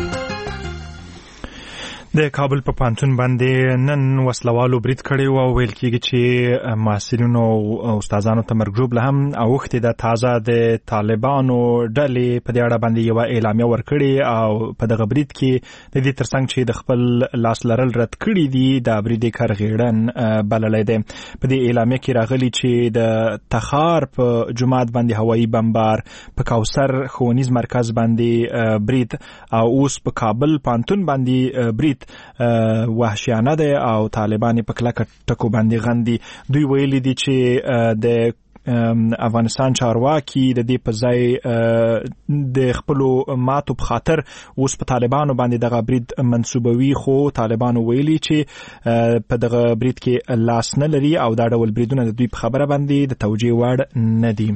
Speaker 1: د کابل په پانتون باندې نن وسلوالو برید کړی او ویل کېږي چې محصلینو او استادانو ته مرګ ژوبله هم اوښتې ده. تازه د طالبانو ډلې په دې اړه باندې یوه اعلامیه ورکړې او په دغه برید کې د دې ترڅنګ چې د خپل لاس لرل رد کړي دي دا برید یې کرغېړن بللی دی. په دې اعلامیه کې راغلي چې د تخار په جومات باندې هوایي بمبار، په کوثر ښوونیز مرکز باندې برید او اوس په کابل پانتون باندې برید وحشیانه ده او طالبان په کلکه ټکو باندې غندي. دوی ویلي دي چې د افغانستان چارواکي د دې په ځای د خپلو ماتو په خاطر اوس په طالبانو باندې دغه برید منسوبوي، خو طالبانو ویلي چې په دغه برید کې لاس نه لري او دا ډول بریدونه د دوی په خبره باندې د توجیه وړ نه دي.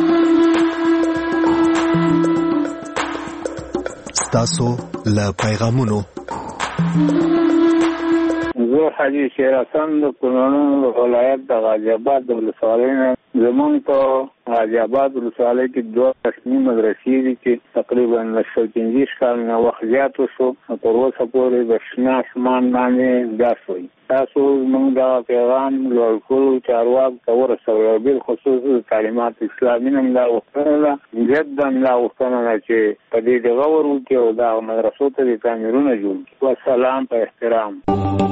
Speaker 23: ستاسو له پیغامونو
Speaker 24: زه حاجی شیر حسن د کونړ ولایت د غازی آباد د ولسوالۍ نه. زمونږ په غازی آباد ولسوالۍ کې 2 رسمي مدرسې دي چې تقریبا له 150 کال نه وخت زیات وشو، تر اوسه پورې د شنه اسمان باندې درس وایي. تاسو موږ دا پیغام لوړ کړو چارواکو ته ورسوئ، بالخصوص تعلیمات اسلامي نن دا وختونه ده جدا دا وختونه ده چې په دې دغه ورکړي او دا مدرسو ته د تعمیرونه جوړ کړي. والسلام په احترام.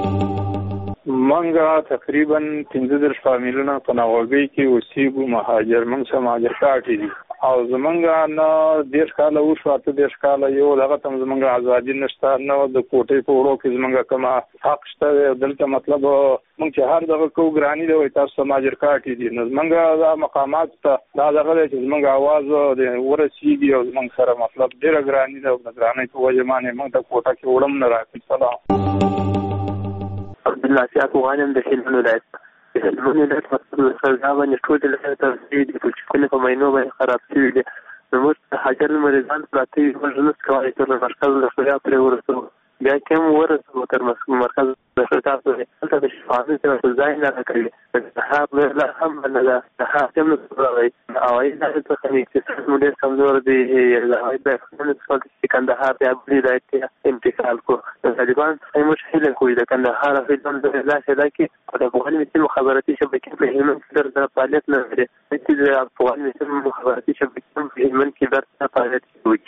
Speaker 24: منګه تقریبا 15 فامیلونه په ناوګي کې اوسېږو، مهاجر موږ سم مهاجر کاټي دي. او زمونږ نه 10 کال وشو ته 10 کال یو دغه تم زمونږ ازادي نشته نو د کوټې په وړو کې زمونږ کومه حق شته دلته مطلب مونږ چې هر دغه کو ګرانی دی تاسو ماجر کاټي دي نو زمونږ د مقامات ته دا دغه چې زمونږ आवाज د ورسیږي او زمونږ سره مطلب ډیره ګرانی دی او ګرانی په وجه باندې مونږ د کوټه کې وړم نه راځي. سلام
Speaker 2: عبد الله سیاق غانم د هلمند ولایت هلمند ولایت مسؤل سرګاوان ټول د ترتیب د کوچنی په مینو باندې خراب شوی دی نو موږ حاضر مریضان پراته ورنس کوي تر مرکز د خیا پر ورسو بیا کوم ورسو تر مرکز د خطاب ته تل د شفاعت سره ځای نه راکړي هغه لا هم نه ده حاکم نو راوي او ایله ته خني چې موږ کمزور دي هغه د خپل څخه کندهار ته بلی راځي انتقال کو طالبان مشکل کوي د کندهار په دغه ځای کې د افغان ملي مخابراتي شبکې په هلمند کې د فعالیت نه لري چې د افغان ملي مخابراتي شبکې په هلمند کې د فعالیت کوي.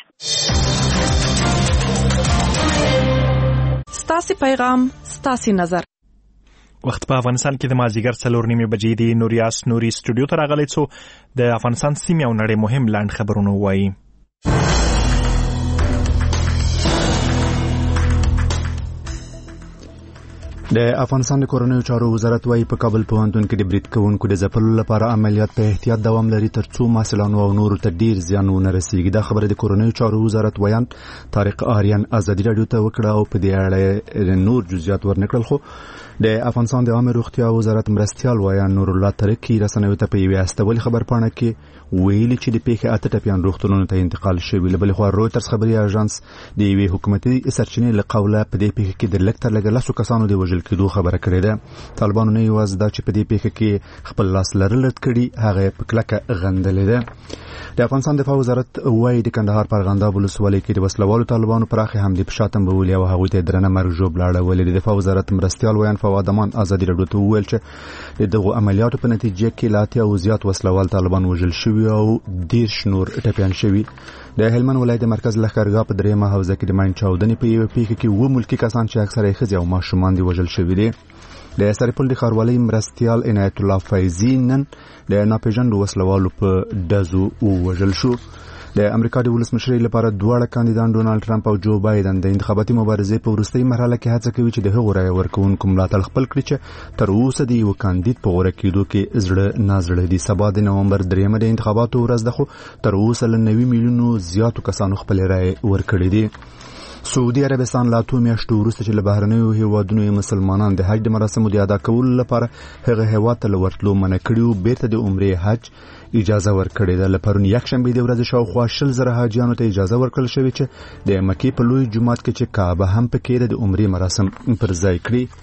Speaker 3: ستاسي پیغام ستاسي نظر.
Speaker 1: وخت په افغانستان کې د مازیګر 4:30 بجې دی. نوریاس نوري سټوډیو ته راغلی څو د افغانستان سیمې او نړۍ مهم لاند خبرونه وایي.
Speaker 4: د افغانستان د کورنیو چارو وزارت وايي په کابل پوهنتون کې د برید کوونکو د ځپلو لپاره عملیات په احتیاط دوام لري ترڅو محصلانو او نورو ته ډیر زیان ونه رسیږي. دا خبره د کورنیو چارو وزارت ویان طارق آریان ازادي رادیو ته وکړه او په دې اړه نور جزئیات ورنکړل. خو د افغانستان د عامه روغتیا وزارت مرستيال ویان نور الله ترکی رسنیو ته په یوه استول خبرپاڼه کې ویلي چې د پیښې اته ټپیان روغتونونو ته انتقال شوی. بل خو رويټرز خبري اژانس د یوې حکومتي سرچینې له قوله په دې پیښه کې د لکټر لګلاسو کسانو د وژل کېدو خبره کړې ده. طالبانو نه یوازې دا چې په دې پیښه کې خپل لاس لرل کړي هغه په کلکه غندلې ده. د افغانستان دفاع وزارت وايي د کندهار پرغنده ولسوالۍ کې د وسلوالو طالبانو پراخ حمله په شاتم بولي او هغه ته درنه مرګ جوړ لاړه ولې د دفاع وزارت مرستيال ویان فواد امان ازادي رادیو ته ویل چې دغه عملیاتو په نتیجه کې لاته او زیات وسلوال طالبان وژل شوی او ډیر شنور ټپيان شوی. د هلمند ولایت مرکز لخرګا په درېمه حوزه کې د ماین چاودنې په یوه پیښه کې و ملکی کسان چې اکثره ښځې او ماشومان دي وژل شوی دي. د سرپل د خاروالۍ مرستيال عنایت الله فیضی نن د ناپېژاندو وسلوالو په دزو وژل شو. د امریکا د ولسمشرۍ لپاره دواړه کاندیدان ډونالد ټرمپ او جو بایدن د انتخاباتي مبارزې په وروستۍ مرحله کې هڅه کوي چې د هغو رایه ورکوونکو ملاتړ خپل کړي چې تر اوسه د یو کاندید په غوړه کېدو کې زړه نازړه دي. سبا د نومبر 3 د انتخاباتو ورځ ده خو تر اوسه له 90 میلیونو زیاتو کسانو خپل رایه ورکړي دي. سعودي عربستان لا 2 میاشتو وروسته چې له بهرنیو هیوادونو مسلمانان د حج د مراسمو د ادا کولو لپاره هغه هیواد ته ورتلو منع کړي بیرته د عمرې حج اجازه ورکړې ده. لپاره یک شنبه د ورځې شاوخوا 100,000 حاجیانو ته اجازه ورکړل شوې چې د مکې په لوی جومات کې چې کعبه هم پکې د عمرې مراسم پر ځای کړي.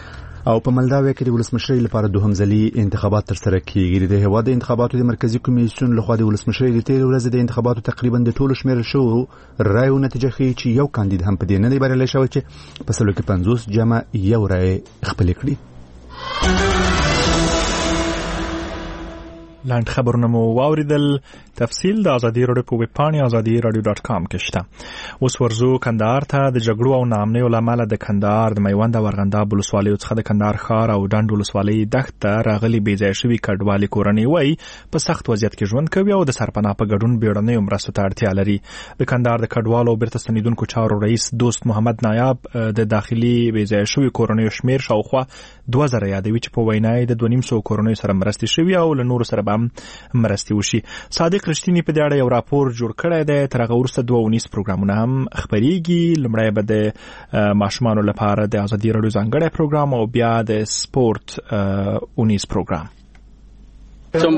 Speaker 4: او په مالداویا کې د ولسمشرۍ لپاره دوهم ځلي انتخابات ترسره کیږي. د هیواد د انتخاباتو د مرکزی کمیسیون لخوا د ولسمشرۍ د تیر ورځ د انتخاباتو تقریبا د ټولو شمیرل شوو رایو نتیجه ښیي چې یو کاندید هم په دې نه دی بریالی شوی چې په سلو کې 50 جمع یو رای خپل کړي.
Speaker 1: لاند خبرونه مو واوریدل. تفصیل د ازادي رادیو په ویب پاڼه azadi.radio.com کې شته. اوس ورزو کندهار ته د جګړو او نامنیو لامل د کندهار د میوند او ورغنداب ولسوالیو څخه د کندهار ښار او ډنډ ولسوالۍ دښته راغلي بېځای شوي کډوالي کورنۍ وایي په سخت وضعیت کې ژوند کوي او د سرپناه په ګډون بیړنیو مرستو ته اړتیا لري. د کندهار د کډوالو بیرته ستنیدونکو چارو رئیس دوست محمد نایاب د داخلي بېځای شوي کورنیو شمیر شاوخوا 2000 یادوي چې په وینا د 250 کورنیو سره مرستې شوي او له نورو سره مرستې وشي. صادق رښتینی په دې اړه یو راپور جوړ کړی دی. تر هغه وروسته 2 پروګرامونه هم خپریږي. لومړی به د ماشومانو لپاره د ازادي رادیو ځانګړی پروګرام او بیا د سپورت 19 پروګرام.
Speaker 5: دا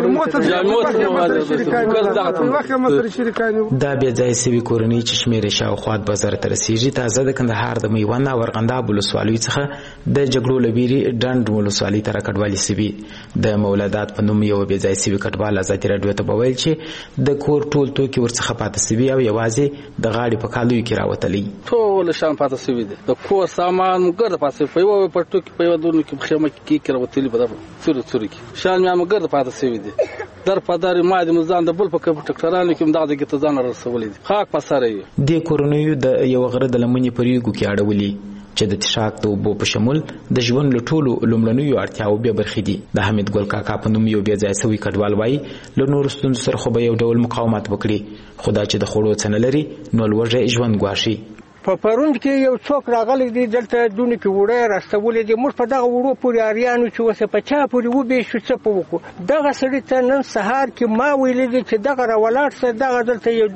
Speaker 5: بیا ځای سوي کورنۍ چې شمېر شاوخوا 2000 ته رسیږي. تازه د کندهار د میوند او ورغنداب ولسوالیو څخه د جګړو له ویرې ډنډ ولسوالۍ ته راکډوالي سوي. د مولدات په نوم یو بیا ځای سوي کډوال ازادي رادیو ته وویل چې د کور ټول توکي ورڅخه پاتې سوي او یوازې د غاړې په کالوي کې راوتلي.
Speaker 7: ټول شان پاتې سوي دي. د کور سامان ګرد پاتې په یو پټو کې په یو دونو کې خیمه کې راوتلي په څوري څوري کې شان مې ګرد پاتې سوي دي. در پداري ما د مزان د بل په کمپیوټرانو کې دغه کې ته ځان رسولې دي. خاک پسره یې
Speaker 5: د کورنیو د یو غره د لمنې پریګو کې اړولي چې د تشاک د اوبو په شمول د ژوند له ټولو لومړنیو اړتیاوو بیا برخې دي. د حمید ګل کاکا په نوم یو بیا ځای سوی کډوال وایي له نورو ستونزو سره خو به یو ډول مقاومت وکړي، خو دا چې د خوړو څه نه لري نو لوږه ژوند ګواښي.
Speaker 6: په پروند کې یو څوک راغلی دی دلته دونه کې وړه راستولې دي، موږ په دغه وړو پورې اریانو چې وسه په چا پورې وبې شو څه په وکړو. دغه سړي ته نن سهار کې ما ویلې دي چې دغه راولاړ څه دغه دلته یو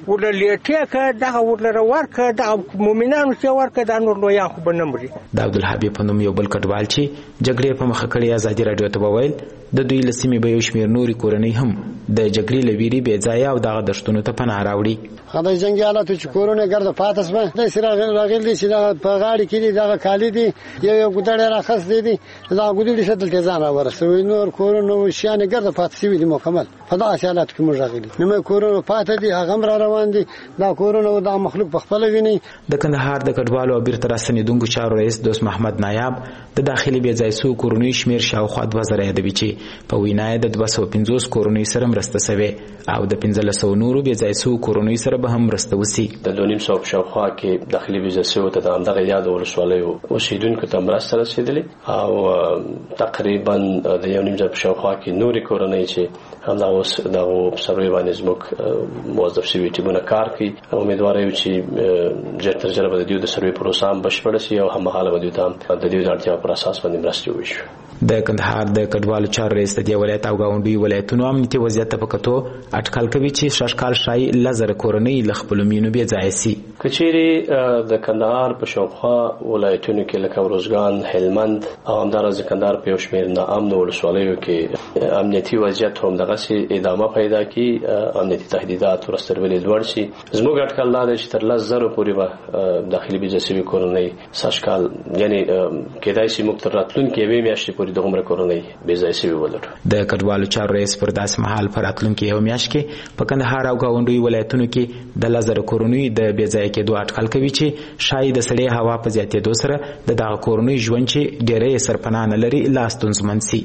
Speaker 6: وللیټه کا دغه ولر ورکه دغه مؤمنانو چې ورکه د نور لویان خو بنمري.
Speaker 5: د عبدالحبیب په نوم یو بل کډوال چې جګړې په مخه کړی ازادي رادیو ته وویل د دوی لسمې به یو شمیر نوري کورنۍ هم د جګړې لویری بې ځای او دغه دشتونو ته پناه راوړي.
Speaker 8: خدای جنگي حالت چې کورونه ګرځه پاتس به د سره راغلي دي چې په غاړي کې دغه کالی دي یو ګډړ راخص دي دا ګډړ شتل ته ځان راورسوي نور کورونه شان ګرځه پاتس وي دي مکمل په دغه حالت کې موږ راغلي نو کورونه پاتې دي هغه را روان دي دا کورونه د مخلوق په خپل ویني. د کندهار د کډوالو او بیرته راستنیدونکو چارو رئیس دوست محمد نایاب د داخلي بې ځای سو کورونی شمیر شاوخوا 2000 یادوي چې په وینا د 250 کورونی سره مرسته شوه او د 1500 نورو بې ځای سو کورونی سره به هم مرسته وسی.
Speaker 9: د 2.5 شاوخوا کې داخلي بې ځای سو ته د همدغه یاد ولسوالیو اوسیدونکو ته مرسته رسیدلې او تقریبا د 1.5 شاوخوا کې نوري کورونی چې همدا اوس دغه سروي باندې زموږ موظف شوي ټیمونه کار کوي. امیدوار یو چې ژر تر ژره به د دوی د سروي پروسه هم بشپړه شي او هممهاله به دوی ته د دوی د اړتیا پر اساس باندې مرستې وشي.
Speaker 5: د کندهار د کډوالو چارو رئیس د دې ولایت او ګاونډي ولایتونو امنیتي وضعیت په کتو اټکل کوي چې شاشکال شای لزر کورنۍ لخپل مینو بیا ځای سي.
Speaker 9: کچيري د کندهار په شاوخوا ولایتونو کې لکه ورزګان، هلمند او همدارس کندهار په یو شمېر ناامن ولسوالیو کې امنیتي وضعیت هم دغه سي ادامه پیدا کی، امنیتي تهدیدات ورسترولې لوړ شي. زموږ اټکل دا دی چې تر 10,000 پورې به داخلي بيزنسي کورنۍ شاشکال یعنی کېدای شي موږ تر راتلونکي یوې میاشتې د عمر کورنۍ بې ځای شوي ولرو.
Speaker 5: د کډوالو چارو رئیس پر داسې مهال په راتلونکي یو میاشت کې په کندهار او ګاونډیو ولایتونو کې د 1000 کورنۍ د بې ځای کېدو اټکل کوي چې شاید د سړې هوا په زیاتېدو سره د دغه کورنۍ ژوند چې ډېری سرپناه نه لري لا ستونزمن سي.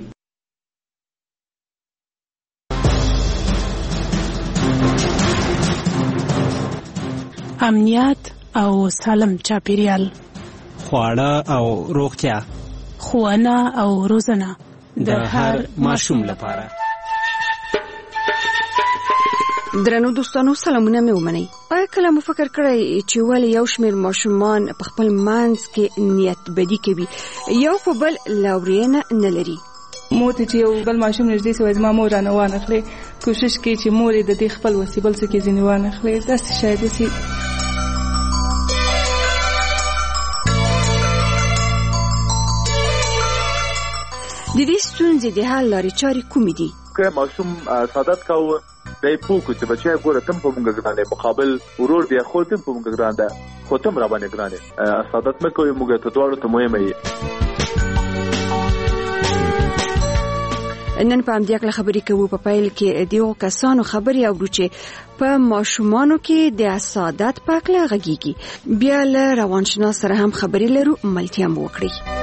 Speaker 10: امنیت او سالم چاپیریال،
Speaker 25: خواړه او روغتیا،
Speaker 10: ښوونه او روزنه
Speaker 25: د هر ماشوم لپاره.
Speaker 26: درنو دوستانو سلامونه مې ومنئ. آیا کله مو فکر کړی چې ولې یو شمېر ماشومان په خپل منځ کې نیت بدي کوي یو په بل لورینه نه لري؟
Speaker 27: مور ته چې یو بل ماشوم نږدې سوی زما مور رانه وانخلي، کوشش کوي چې مور یې د دې خپل وسې بل څه کې ځینې وانخلي. داسې شاید داسې
Speaker 26: د دې ستونزې د حل لارې چارې کومې دي؟
Speaker 28: که ماشوم سعادت کاوه دی پوکو چې بچی ګوره تم په مونږ ګرانه مقابل ورور دی خو تم په مونږ ګرانه خو تم را باندې ګرانه سعادت مې کوي مونږ ته دواړو ته مهمه وي.
Speaker 26: نن په همدې اړه خبرې کوو. په پیل کې دیو کسانو خبرې اورو چې په ماشومانو کې د سعادت په اړه غږیږي. بیا له روانشناس سره هم خبرې لرو، ملتیا مو وکړي.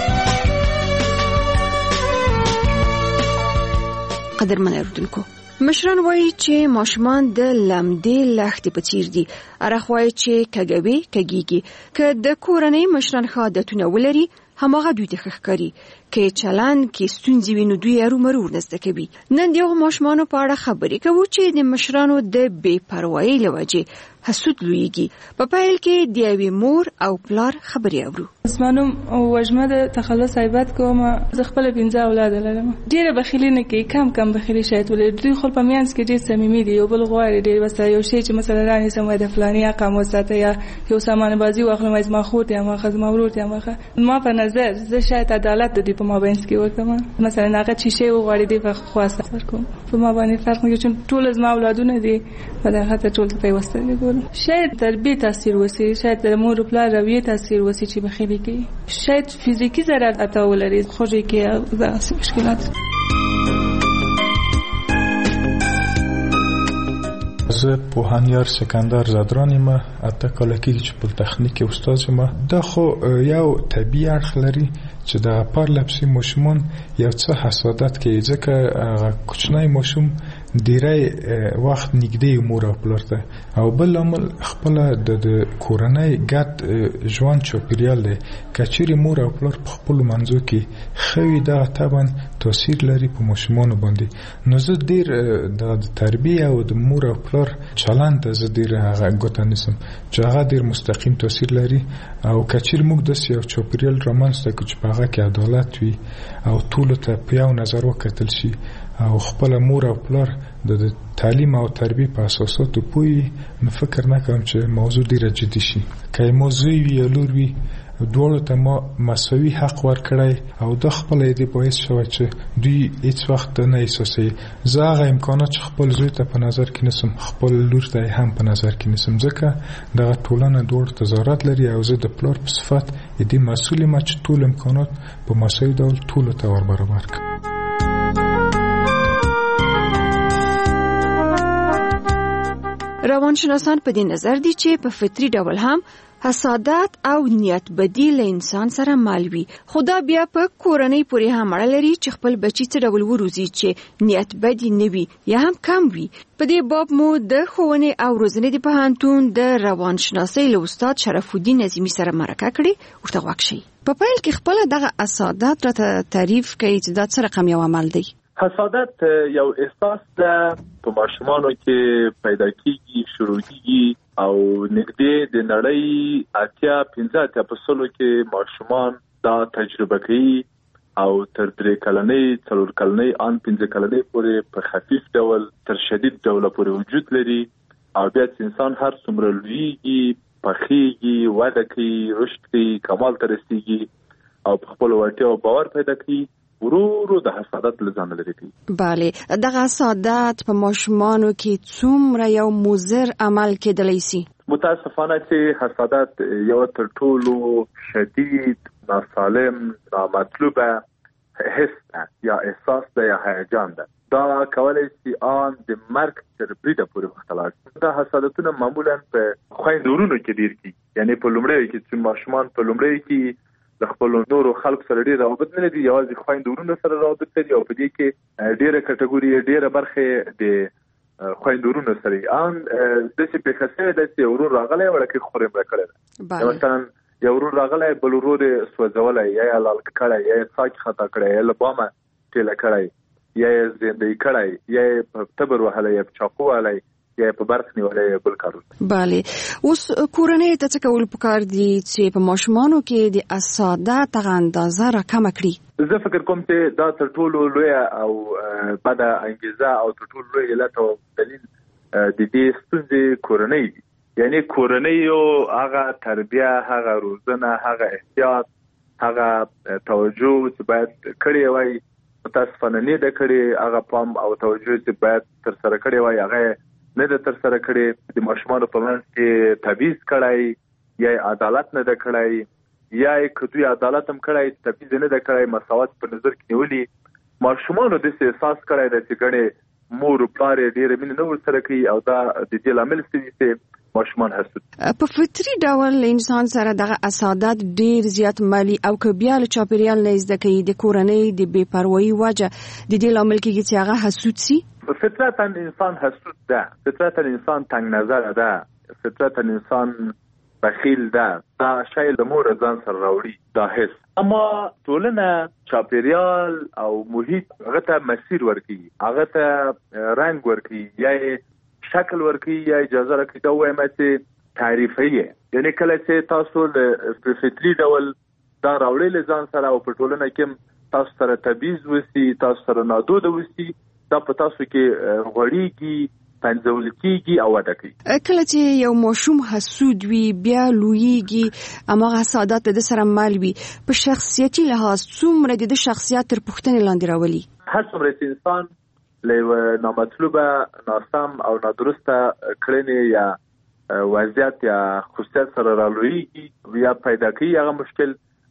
Speaker 26: قدرمن اوردونکو، مشران وایي چې ماشومان د لمدې لښتې په څیر دي. ارخوای چې کګوي کګيږي. که د کورنۍ مشران عادتونه ولري هماغه دوی ته ښکاري. کې چلن کې ستونزې وینو دوی ارومرو ورنسته کوي. نن دیو ماشومانو په اړه خبرې کوو چې د مشرانو د بې پروايي لوجه حسود لویږي. په پیل کې د یوې مور او پلار خبرې اورو.
Speaker 27: اسمانم وجمه د تخلص عیبات کوم. زه خپل 15 اولاد لرم. ډیره بخیلی نه کوي، کم بخیلی شاید ولې دوی خپل پمینس کې ډیر صمیمي دي. یو بل غواړي ډیر وسه یو شی چې مثلا راني سم د فلاني اقام وساته یا یو سامان بازی واخلم از ما خور ته ما خزم ورور ته ما په نظر زه شاید عدالت د دې په مابینس کې وکم. مثلا هغه چې شی وغواړي دی په خواسته سر کوم په ما باندې فرق نه کوي. ټول از ما اولادونه دي په دغه ته ټول په واسطه دي. شاید تربیه تاثیر وسی، شاید د مور او پلار رویه تاثیر وسی چې بخیلی کوي، شاید فزیکی ضرر اتا ولري خوږی کې داسې مشکلات.
Speaker 29: زه پوهانیار سکندر زدران یم، اته کال کېږي چې په تخنیک استاد یم. دا خو یو طبیعي اړخ لري چې د پرلپسې ماشومان یو څه حسادت کوي، ځکه هغه کوچنی ماشوم ډیری وخت نږدې مور او پلار ته او بل عمل خپل د کورنۍ ګډ ژوند چاپیریال دی کچېرې مور او پلار په خپل منځو کې خوي دا طبعا تاثیر لري په ماشومان باندې نو زه ډیر د تربیه او د مور او پلار چلند زه ډیر هغه ګوته نسم چې هغه ډیر مستقیم تاثیر لري او کچېرې موږ د سیاو چاپیریال رامنځته کړو چې په هغه کې عدالت وي او ټول ته په یو نظر وکتل شي او خپل مور او پلار د تعلیم او تربیه په اساساتو پوي نو فکر نه کوم چې موضوع ډیره جدي شي که موضوع وي یا لور وي دوړو ته ما مساوي حق ورکړی او د خپل دې باعث شوی چې دوی هیڅ وخت نه احساسي زه هغه امکانات چې خپل زوی ته په نظر کې نسم خپل لور ته هم په نظر کې نسم ځکه دغه ټولنه دوړو ته ضرورت لري او زه د پلار په صفت دې مسؤل ما چې ټول امکانات په مساوي ډول ټول ته ور برابر کړم.
Speaker 26: روانشناسان په دې نظر دي چې په فطري ډول هم حسادت او نیت بدی له انسان سره مل وي خدا بیا په کورنۍ پورې هم اړه لري چې خپل بچی څه ډول وروزي چې نیت بدی نه وي یا هم کم وي په دې باب مو د ښوونې او روزنې د پوهنتون د روانشناسۍ له استاد شرف الدین نظیمی سره مرکه کړې ورته غوږ شئ په پیل کې خپل دغه حسادت راته تعریف کړئ چې دا څه رقم یو عمل دی.
Speaker 28: حسادت یو احساس ده په ماشومانو کې پیدا کیږي شروع کیږي او نږدې د نړۍ 80-15% کې ماشومان دا تجربه کوي او تر 3 کلنۍ 4 کلنۍ ان 15 کلنۍ پورې په خفیف ډول تر شدید ډول پورې وجود لري او بیا انسان هر څومره لویږي پخېږي وده کوي رشد کوي کمال ته رسیږي او په خپل وړتیا باور پیدا کوي ورو د حسادت لزان لري.
Speaker 26: بله دغه حسادت په ماشومانو کې څومره یو مضر عمل کېدلی شي؟
Speaker 28: متاسفانه چې حسادت یو تر ټولو شدید ناسالم نامطلوبه حس یا احساس ده یا هیجان ده دا کولای شي ان د مرګ تر بریده پورې مختلف دا حسادتونه معمولا په خويندورونو کې ډیر کی یعنی په لومړی کې چې ماشومان په لومړی کې د خپل نورو خلکو سره ډیر روابط نه لري یوازې خويندورونو سره روابط لري او په دې کې ډیره کټګوري ډیره برخه د خويندورونو سره ان د څه په خاصه د څه ورور راغلی ورکه خورم راکړل مثلا یو ورور راغلی بل ورور سوځولای یا لال کړه یا ساک خطا کړه یا لبامه تل کړه یا زندګی کړه یا تبر وهله یا چاقو وهله یا په برخ نیولې بل کارو.
Speaker 26: bale اوس کورنۍ ته څه کول پکار دي چې په ماشومانو کې د حسادت اندازه راکم کړي؟
Speaker 28: زه فکر کوم چې دا تر ټولو لوی او بده انګیزه او تر ټولو لوی علت او دلیل د دې ستونزې کورنۍ دي یعنی کورنۍ او هغه تربیه هغه روزنه هغه احتیاط هغه توجه چې باید کړی وای متاسفانه نه د کړی هغه پام او توجه چې باید تر سره کړی وای هغه نه د تر سره کړي د ماشومانو په منځ کې تبعیض کړای یا عدالت نه د کړای یا کدوې عدالت هم کړای تبعیض نه د کړای مساوات په نظر کې نیولې ماشومانو د احساس کړای د چې ګڼې مور پلار ډېر مين نه ورسره کوي او دا د دې لامل ستې ماشومان حسود
Speaker 26: په فطري ډول انسان سره دغه حسادت ډېر زیات مالی او کبیال چاپیریال نه زده کوي د کورنۍ د بے پروايي وجه د دې لامل کېږي چې هغه حسود سي.
Speaker 28: فطرتا انسان حسود ده فطرتا انسان تنگ نظر ده فطرتا انسان بخیل ده دا شی له مور ځان سره راوړي دا حس اما ټولنه چاپیریال او محیط هغه ته مسیر ورکي هغه ته رنگ ورکي یا شکل ورکي یا اجازه راکړي دا وایم چې تعریفیه یعنی کله چې تاسو له فطري ډول دا راوړل ځان سره او په ټولنه کې تاسو سره تبعیض وسی تاسو سره نادود وسی دا په تاسو کې غوړیږي پنځول کېږي او ودکې
Speaker 26: کله چې یو ماشوم حسود وي بیا لویږي اما حسادت د سره مال وي په شخصیتي لحاظ څومره د شخصیت تر پوښتنې لاندې راولي
Speaker 28: هر څومره انسان له نامطلوبه ناسم او نادرسته کړنې یا وضعیت یا خصوصیت سره رالویږي یا پیدا کوي هغه مشکل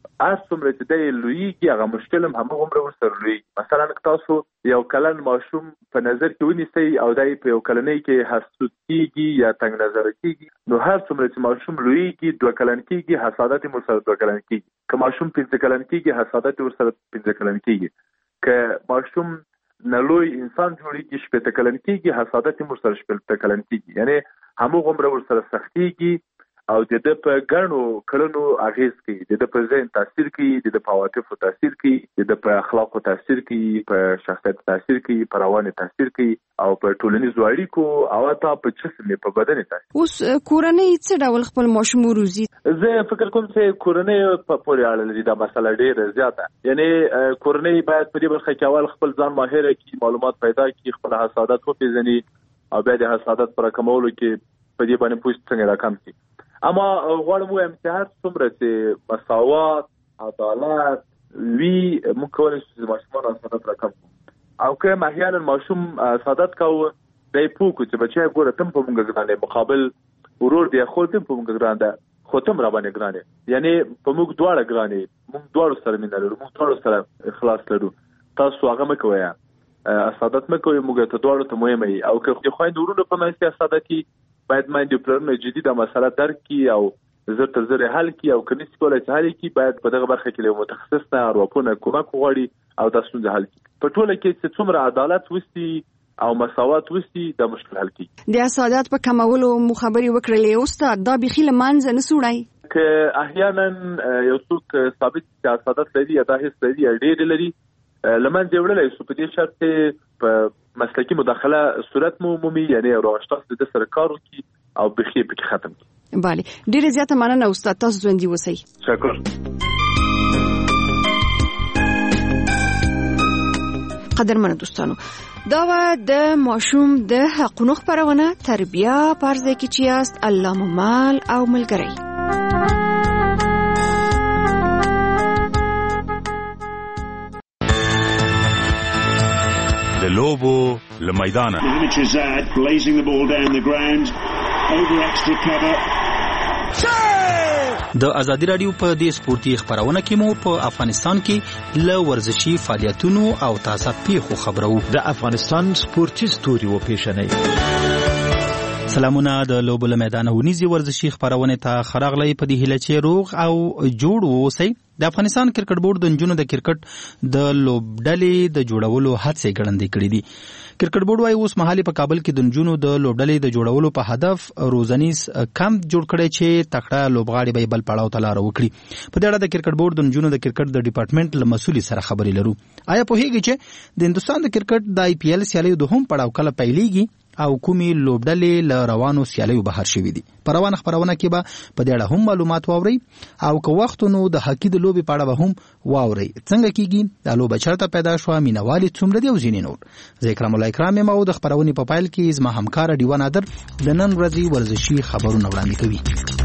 Speaker 28: څومره چې د لویږي هغه مشکل هم هغومره ورسره لوی مثلا تاسو یو کلن ماشوم په نظر کې ونیسئ او دای په یو کلنۍ کې حسود کیږي یا تنگ نظر کیږي نو هر څومره چې ماشوم لویږي 2 کلن کیږي حسادت ورسره 2 کلن کیږي که ماشوم 15 کلن کیږي حسادت ورسره 15 کلن کیږي که ماشوم نلوی انسان جوړیږي شپږ کلن کېږي حسادت مو سره شپږ کلن کېږي یعنی همو غمره ور سره سختيږي او د په ګڼو کلونو اغیز کوي د په ذهن تاثیر کوي د په عواطف تاثیر کوي د په اخلاق تاثیر کوي په شخصیت تاثیر کوي په روان تاثیر کوي او په ټولنیزو اړیکو او حتی په جسم په بدن تاثیر.
Speaker 26: اوس کورنۍ څه ډول خپل ماشوم روزي؟
Speaker 28: زه فکر کوم چې کورنۍ په پورې اړه لري دا مسله ډیره زیاته یعنی کورنۍ باید په دې برخه کې اول خپل ځان ماهر کړي معلومات پیدا کړي خپل حسادت وپېژني او بیا د حسادت پر کمولو کې په دې باندې پوښتنه څنګه راکم کړي. اما غواړم وایم چې هر څومره چې مساوات عدالت وی موږ کولای شو چې ماشومان حسادت راکم او که احیانا ماشوم حسادت کوي دای پوکو چې بچي ګوره تم په موږ ګرانه مقابل ورور دی خو تم په موږ ګرانه خو تم را باندې ګرانه یعنی په موږ دواړه ګرانه موږ دواړو سره مینه لرو موږ دواړو سره اخلاص لرو تاسو هغه مکویا حسادت مکوي موږ ته دواړو ته مهمه او که خويند ورونو په منځ کې حسادتي باید باندې پلانونه جدي د مسله درک کی او زر تر زر حل کی او کني کولای چې حل کی باید په دغه برخه کې له متخصص نه اروپونه کومک وغواړي او د ستونزې حل کی په ټوله کې چې څومره عدالت وستي او مساوات وستي د مشکل حل کی
Speaker 26: د حسادت په کمولو مخابري وکړلې استاد دا بخیل منځ نه سوړای
Speaker 28: ک احیانا یو څوک ثابت چې حسادت لري یا د هیڅ لري ډېر لري لمن دی وړلای سو په دې شرط په مسلکی مداخله صورت مومي یعنی راوشتاس د سر کارو کی او بخیر پکې ختم کی.
Speaker 26: بله ډیره زیاته مننه استاد تاسو ژوندۍ اوسئ.
Speaker 28: شکر.
Speaker 26: قدرمنو دوستانو دا د ماشوم د حقونو خبرونه تربیه پرځای کې چې است الله ممال او ملګری
Speaker 11: د لوبو لمیدانه د ازادي رادیو په دې سپورتي خبرونه کې مو په افغانستان کې ل ورزشي فعالیتونو او تازه پیښو خبرو
Speaker 12: د افغانستان سپورتي ستوري و پیښنې
Speaker 11: سلامونه د لوبو لمیدانه ونیزي ورزشي خبرونه ته خراغلی په دې هیله چې روغ او جوړ ووسئ. د افغانستان کرکټ بورډ د نجونو د کرکټ د لوبډلې د جوړولو هڅې ګړندې کړې دي. کرکټ بورډ وايي اوس مهال په کابل کې د نجونو د لوبډلې د جوړولو په هدف روزنیز کمپ جوړ کړي چې تکړه لوبغاړي به بل پړاو ته لار وکړي. په دې اړه د کرکټ بورډ د نجونو د کرکټ د ډپارټمنټ له مسؤل سره خبرې لرو. آیا په هیګي چې د هندستان د کرکټ د IPL سیالیو د هم پړاو کله پیلېږي او کومي لوبډلې له روانو سیالیو بهر شوې دي. په روانه خبرونه کې به په دې اړه هم معلومات واوري او که وخت نو د هاکي د لوبي په اړه به هم واوري څنګه کیږي د لوبه چرته پیدا شو مینوالي څومره دی او ځینې نور. ذکر مولا کرام مو د خبرونې په پایل کې زما همکار دیوان ادر د نن ورځې ورزشي خبرونه وړاندې کوي.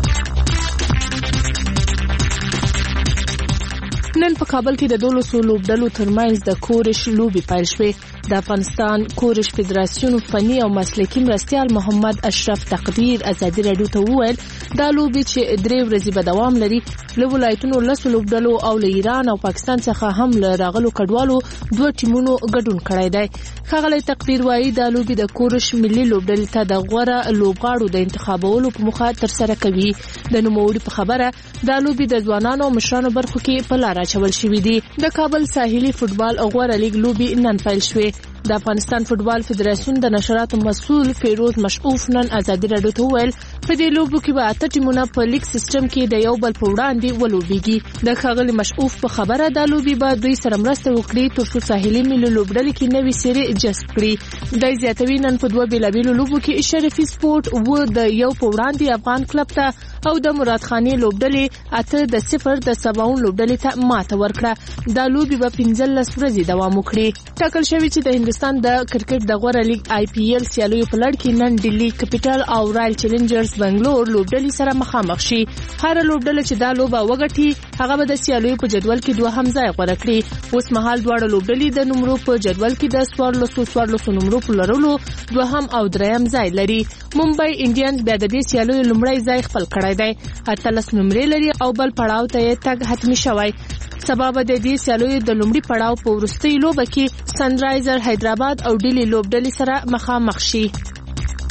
Speaker 13: نن په کابل کې د 12 لوبډلو ترمنځ د کورش لوبي پیل شوې. د افغانستان کورش فدراسیون فني او مسلکي مرستيال محمد اشرف تقدیر ازادي رادیو ته وویل دا لوبي چې 3 ورځې به دوام لري له ولایتونو 10 لوبډلو او له ایران او پاکستان څخه هم له راغلو کډوالو 2 ټیمونو ګډون کړی دی. خغلی تقدیر وایي دا لوبي د کورش ملي لوبډلې ته د غوړه لوبغاړو د انتخابولو په موخه تر سره کوي. د نوموړي په خبره دا لوبي د ځوانانو او مشرانو برخو کې په لار اچول شوې دي. د کابل ساحلي فوتبال غوړه لیګ لوبي نن پیل شوې. د افغانستان فوتبال فدراسیون د نشراتو مسؤل فیروز مشعوف نن ازادي رادیو ته ویل په دې لوبو کې به 8 ټیمونه په لیګ سیستم کې د یو بل په وړاندې ولوبېږي. د خغلی مشعوف په خبره د لوبي به دوی سره مرسته وکړي ترڅو ساحلي ملي لوبډلې کې نوې سری جذب کړي. د زیاتوي نن په 2 بیلابیلو لوبو کې شریفي سپورت و د یو په وړاندې افغان کلب ته او د مراد خانی لوبډلې 8 د 0 د 7 لوبډلې ته ماته ورکړه. د لوبي به 15 ورځې دوام وکړي. ټاکل شوی چې د هندستان د کرکټ د غوړه لیګ IPL سیالیو په لړ کې نن ډیلی کپټل او رایل چیلنجرز بنگلور لوبډلې سره مخامخ شي. هر لوبډله چې دا لوبه وګټي هغه به د سیالیو په جدول کې 2 ځای غوړه کړي. اوس مهال دواړه لوبډلې د نمرو په جدول کې د 14 نمرو په لرلو 2 او 3 ځای لري. ممبئی انډینز بیا د دې سیالیو لومړی ځای خپل کړی دی 18 نمرې لري او بل پړاو ته یې تګ حتمی شوی. سبب د دې سیالیو د لومړي پړاو په وروستي لوبه کې سنرایزر حیدرآباد او ډیلی لوبډلې سره مخامخ شي.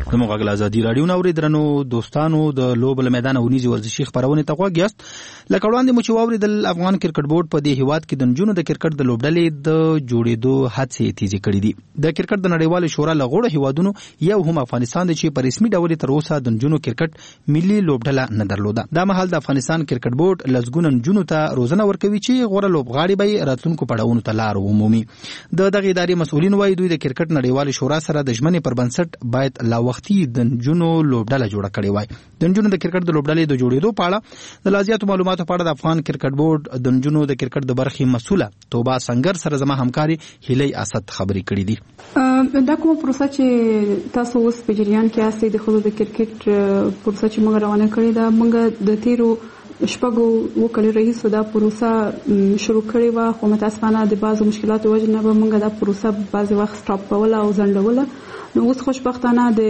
Speaker 11: زموږ غږ ازادي رادیو نوري درنو دوستانو د لوبل میدان اونیزي ورزشي خبرونه ته غوږ یاست. لکه وړاندې مو چې واورېدل افغان کرکټ بورډ په دې هیواد کې د نجونو د کرکټ د لوبډلې د جوړېدو هڅې تیزې کړې دي. د کرکټ د نړیوال شورا له غړو هیوادونو یو هم افغانستان دی چې په رسمي ډول تر اوسه د نجونو کرکټ ملي لوبډله نه درلوده. دا مهال د افغانستان کرکټ بورډ لزګونه نجونو ته روزنه ورکوي چې غوړه لوبغاړي به راتلونکو پړاوونو ته لار ومومي. دغه ادارې مسؤلین وايي دوی د کرکټ نړیوال شورا سره د ژمنې پر بنسټ باید لا وختي د نجونو لوبډله جوړه کړې وای. د نجونو د کرکټ د لوبډلې د جوړېدو په اړه د لازماتو معلوماتو په اړه د افغان کرکټ بورډ د نجونو د کرکټ د برخې مسؤله توبه سنگر سره زما همکاري هیلې اسد خبرې کړې دي.
Speaker 14: دا کومه پروسه چې تاسو اوس په جریان کې یاستئ د خلکو د کرکټ پروسه چې موږ روانه کړې ده، موږ د تیرو شپږو وکړې رئیس دا پروسه شروع کړې و، خو متاسفانه د بعضو مشکلاتو وجه نه به موږ دا پروسه بعضې وخت سټاپ کوله او ځنډوله. نو اوس خوشبختانه د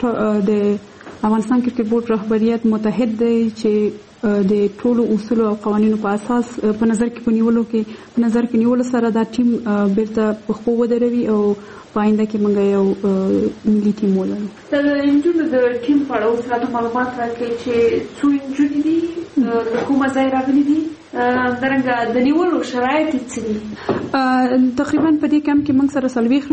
Speaker 14: افغانستان کرکټ بورډ رهبریت متحد دی چې د ټولو اصولو او قوانینو په اساس په نظر کې نیولو سره دا ټیم بیرته په خپل ودروي او پاینده کې موږ یو ملي ټیم ولرو.
Speaker 27: د نجونو د ټیم په اړه اوس راته معلومات راکړئ چې څو نجونې دي، له کومه ځای راغلي دي، درنګه د نیولو شرایط څه دي؟
Speaker 14: تقریبا په دې کمپ کې موږ سره 40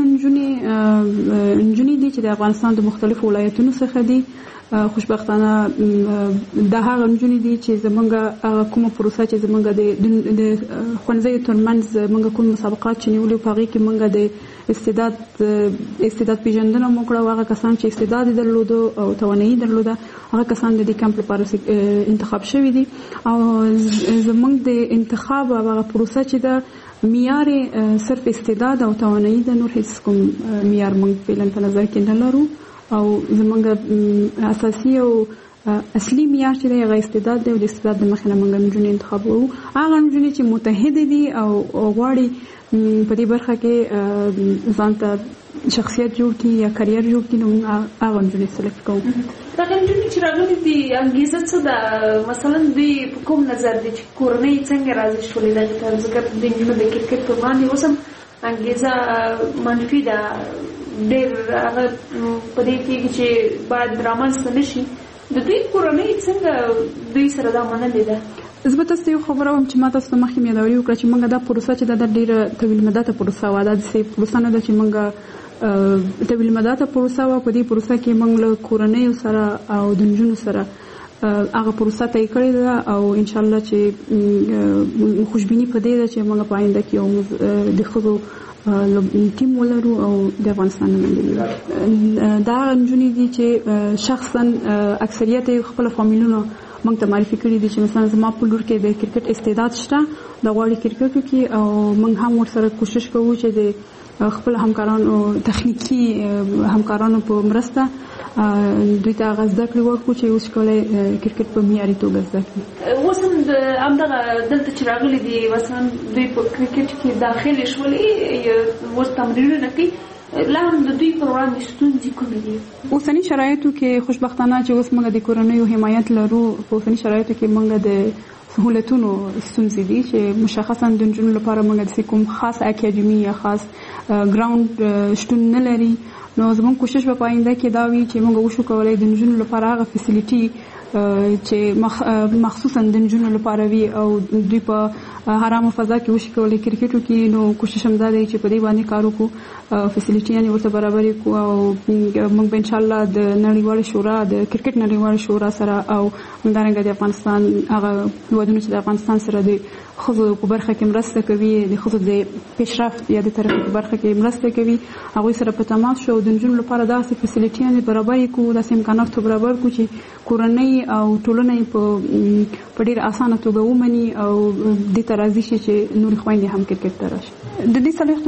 Speaker 14: نجونې دي چې د افغانستان د مختلفو ولایتونو څخه دي. خوشبختانه د هغه نجونې دي چې زمونږ کومه پروسه چې زمونږ د ښوونځیو ترمنځ زمونږ کوم مسابقات چې نیولي په هغې کې مونږ د استعداد پیژندنه مو کړه او هغه کسان چې استعداد درلوده او توانایي درلوده هغه کسان د دې کمپ لپاره انتخاب شوي دي. او زمونږ د انتخاب هغه پروسه چې ده معیار صرف استعداد او توانایي ده، نور هیڅ کوم معیار مونږ فعلا په نظر کې نه لرو. او زمونږ اساسي او اصلي معیار چې دی هغه استعداد دی او د استعداد د مخې نه موږ نجونې انتخابوو. هغه نجونې چې متحدې دي او غواړي په دې برخه کې ځان ته شخصیت جوړ کړي یا کریر جوړ کړي، نو هغه نجونې سلیکټ کوو.
Speaker 27: دغه نجونې چې راغلي دي انګیزه څه ده؟ مثلا دوی په کوم نظر دي چې کورنۍ څنګه راضي شولې دغې ته؟ ځکه د نجونو د کرکټ پر باندې اوس هم انګیزه منفي ده ډېر، هغه په دې کېږي چې باید رامنځته نه شي. د دوی کورنۍ څنګه دوی سره دا منلې ده؟
Speaker 14: زه به تاسو ته یو خبره وایم چې ما تاسو ته مخکې یادوري وکړه چې موږ دا پروسه چې دا ډېره طویل مدته پروسه وه، دا داسې پروسه نه ده چې موږ طویل مدته پروسه وه. په دې پروسه کې موږ له کورنیو سره او د نجونو سره هغه پروسه طی کړې ده او انشاءالله چې خوشبیني په دې ده چې موږ په آینده کې د ښځو ټیم ولرو او د افغانستان نماینده. دا نجونې دي چې شخصا اکثریت خپل فامیلونو موږ ته معرفي کړي دي چې مثلا زما په لور کې د کرکټ استعداد شته، د غواړي کرکټ وکړي او موږ هم ورسره کوشش کوو چې د خپل همکارانو تخنیکی همکارانو په مرسته دوی ته هغه زده کړې ورکړو چې اوس کولی کرکټ په معیاري توګه زده کړي.
Speaker 27: اوس هم همدغه دلته چې راغلي دي مثلا دوی په کرکټ کې داخلې شولې اوس تمرینونه کوي، لا هم د دوی پر وړاندې ستونزې کومې دي؟
Speaker 14: اوسني شرایطو کې خوشبختانه چې اوس موږ د کورنیو حمایت لرو، په اوسني شرایطو کې موږ د سهولتونو ستونزې دي چې مشخصا د نجونو لپاره موږ د کوم خاص اکاډمي یا خاص ګراوند شتون نه لري. نو زموږ کوشش به په آینده کې دا وي چې موږ وشو کولی د نجونو لپاره هغه فیسیلیټي چې مخصوصا د نجونو لپاره وي او دوی په حرامو فضا کې وشي کولی کرکټ وکړي. نو کوشش هم دا دی چې په دې باندې کار وکړو، فیسیلیټي یعنې ورته برابرې کړو او موږ به انشاءالله د نړیوال شورا د کرکټ نړیوال شورا سره او همدارنګه د افغانستان هغه هېوادونو چې د افغانستان سره د ښځو په برخه کې مرسته کوي، د ښځو د پیشرفت یا د ترقي په برخه کې مرسته کوي، هغوی سره په تماس شو او د نجونو لپاره داسې فیسیلیټي یعنې برابرې کړو، داسې امکانات برابر کړو چې کورنۍ او ټولنه یې په ډېره اسانه توګه ومني او دې ته راضي شي چې نورې خویندې هم کرکټ ته راشي. د دې 40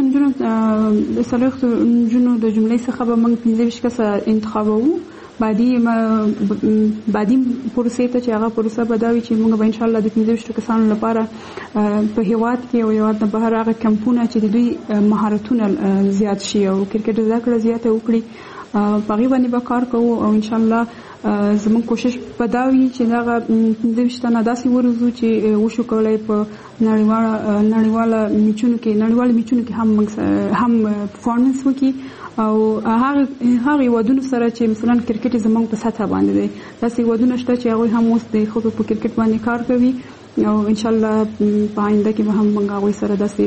Speaker 14: نجونو د جملې څخه به موږ 25 کسه انتخابوو. بعدي پروسې ته چې هغه پروسه به دا وي چې موږ به انشاءالله د 25 کسانو لپاره په هېواد کې او هېواد نه بهر هغه کمپونه چې د دوی مهارتونه زیات شي او کرکټ زده کړه زیاته وکړي په هغې باندې به کار کوو او انشاءالله زموږ کوشش په دا وي چې دغه 15 تنه داسې ورزو چې وشو کولای په نړیواله میچونو کې هم پرفورمنس وکړي او هغه ودونو سره چې مثلا کرکټ زموږ په سطح باندې دی داسې ودونه شته چې هغه هم اوس د خو په کرکټ باندې کار کوي او ان شاء الله په آینده کې به هم موږ هغه سره داسې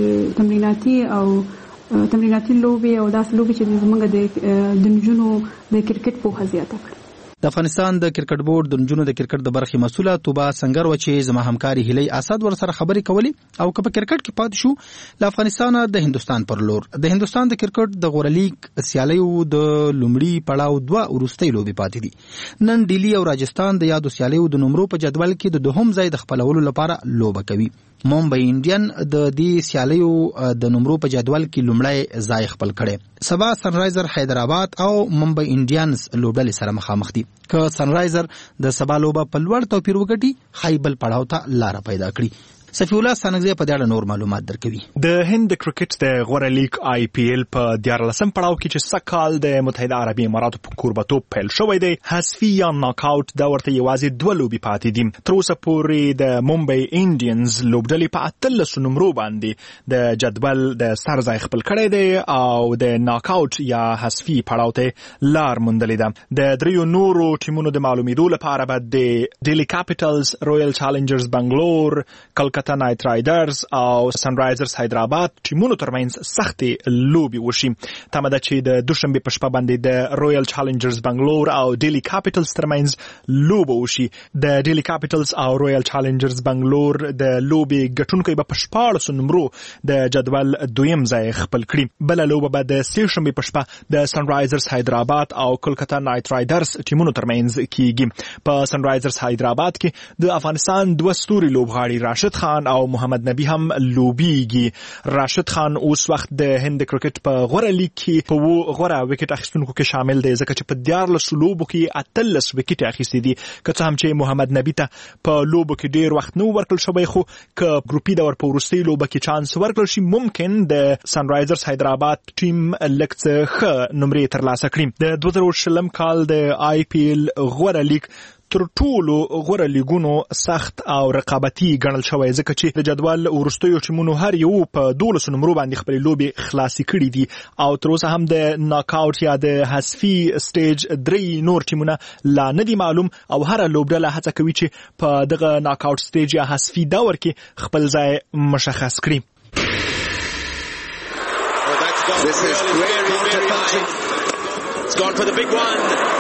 Speaker 14: تمریناتي لوبي او داسې لوبي چې زموږ د نجونو د کرکټ په حزیاته کړ.
Speaker 11: د افغانستان د کرکټ بورډ د نجونو د کرکټ د برخې مسؤله توبه سنگر و چې زما همکاري هلي اسد ور سره خبرې کولې او که په کرکټ کې پات شو ل افغانستان د هندستان پر لور د هندستان د کرکټ د غورلیګ سیالیو د لومړي پړاو 2 ورستۍ لوبي پاتې دي. نن ډیلی او راجستان د یادو سیالیو د نمرو په جدول کې د دوهم ځای د خپلولو لپاره لوبه کوي. ممبئی انډین د دې سیالیو د نمرو په جدول کې لومړی ځای خپل کړي. سبا سنرایزر حیدرآباد او ممبئی انډینز لوبډلې سره مخامخ دي. که سنرایزر د سبا لوبه په لوړ توپیر وګټي خیبل پړاو ته لار پیدا کړي. صفی الله سانګزی په دې نور معلومات درکوي.
Speaker 1: د هند کرکټ د غوره لیګ آی پی ایل په 14 پړاو کې چې سکهال د متحده عربي اماراتو په کوربتوب پیل شوی دی حذفي یا ناک آوټ دا ورته یوازې 2 لوبي پاتې دي. تر اوسه پورې د ممبئی انډینز لوبډلې په 13 نمرو باندې د جدول د سر ځای خپل کړی دی او د ناک آوټ یا حذفي پړاو ته لار موندلې ده. د دریو نورو ټیمونو د معلومېدو لپاره به د ډیلی کاپیټلز، رویل چالنجرز بنگلور، کلکتا نایټ رایډرز او سنرایزرز حیدرآباد ټیمونو ترمنځ سختې لوبي وشي. تمه ده چې د دوشنبه په شپه باندې د رویل چالنجرز بنگلور او ډیلی کاپیټلز ترمنځ لوبه وشي. د ډیلی کاپیټلز او رویل چالنجرز بنگلور د لوبي ګټونکو به په 14 نمرو د جدول دویم ځای خپل کړي. بل لوبه به د سهشنبه په شپه د سنرایزرز حیدرآباد او کلکتا نایټ رایډرز ټیمونو ترمنځ کیږي. په سنرایزرز حیدرآباد کې د افغانستان 2 ستوري لوبغاړي راشد خان او محمد نبی هم لوبيږي. راشد خان اوس وخت د هند کرکټ په غوره لیګ کې په غوره وکټ اخیستونکو کې شامل دی ځکه چې په 14 لوبو کې 13 وکټ اخیستي دي. که څه هم چې محمد نبی ته په لوبو کې ډیر وخت نو ورکړل شوی خو که ګروپي دور په وروستۍ لوبه کې چانس ورکړل شي ممکن د سنرایزرز حیدرآباد ټیم لکه ښه نمرې ترلاسه کړي. د 2020 کال د آی پی ایل غوره لیګ تر ټولو غوره لیګونو سخت او رقابتي ګڼل شوی ځکه چې د جدول ورستیو ټیمونو هر یو په 12 نمرو باندې خپل لوبي خلاصي کړي دي او تر اوسه هم د ناک آوټ یا د حذفي سټیج 3 نور ټیمونه لا نه دي معلوم او هر لوبډله هڅه کوي چې په دغه ناک آوټ سټیج یا حذفي دور کې خپل ځای مشخص کړي.
Speaker 15: This is great counter-punching. It's gone for the big one.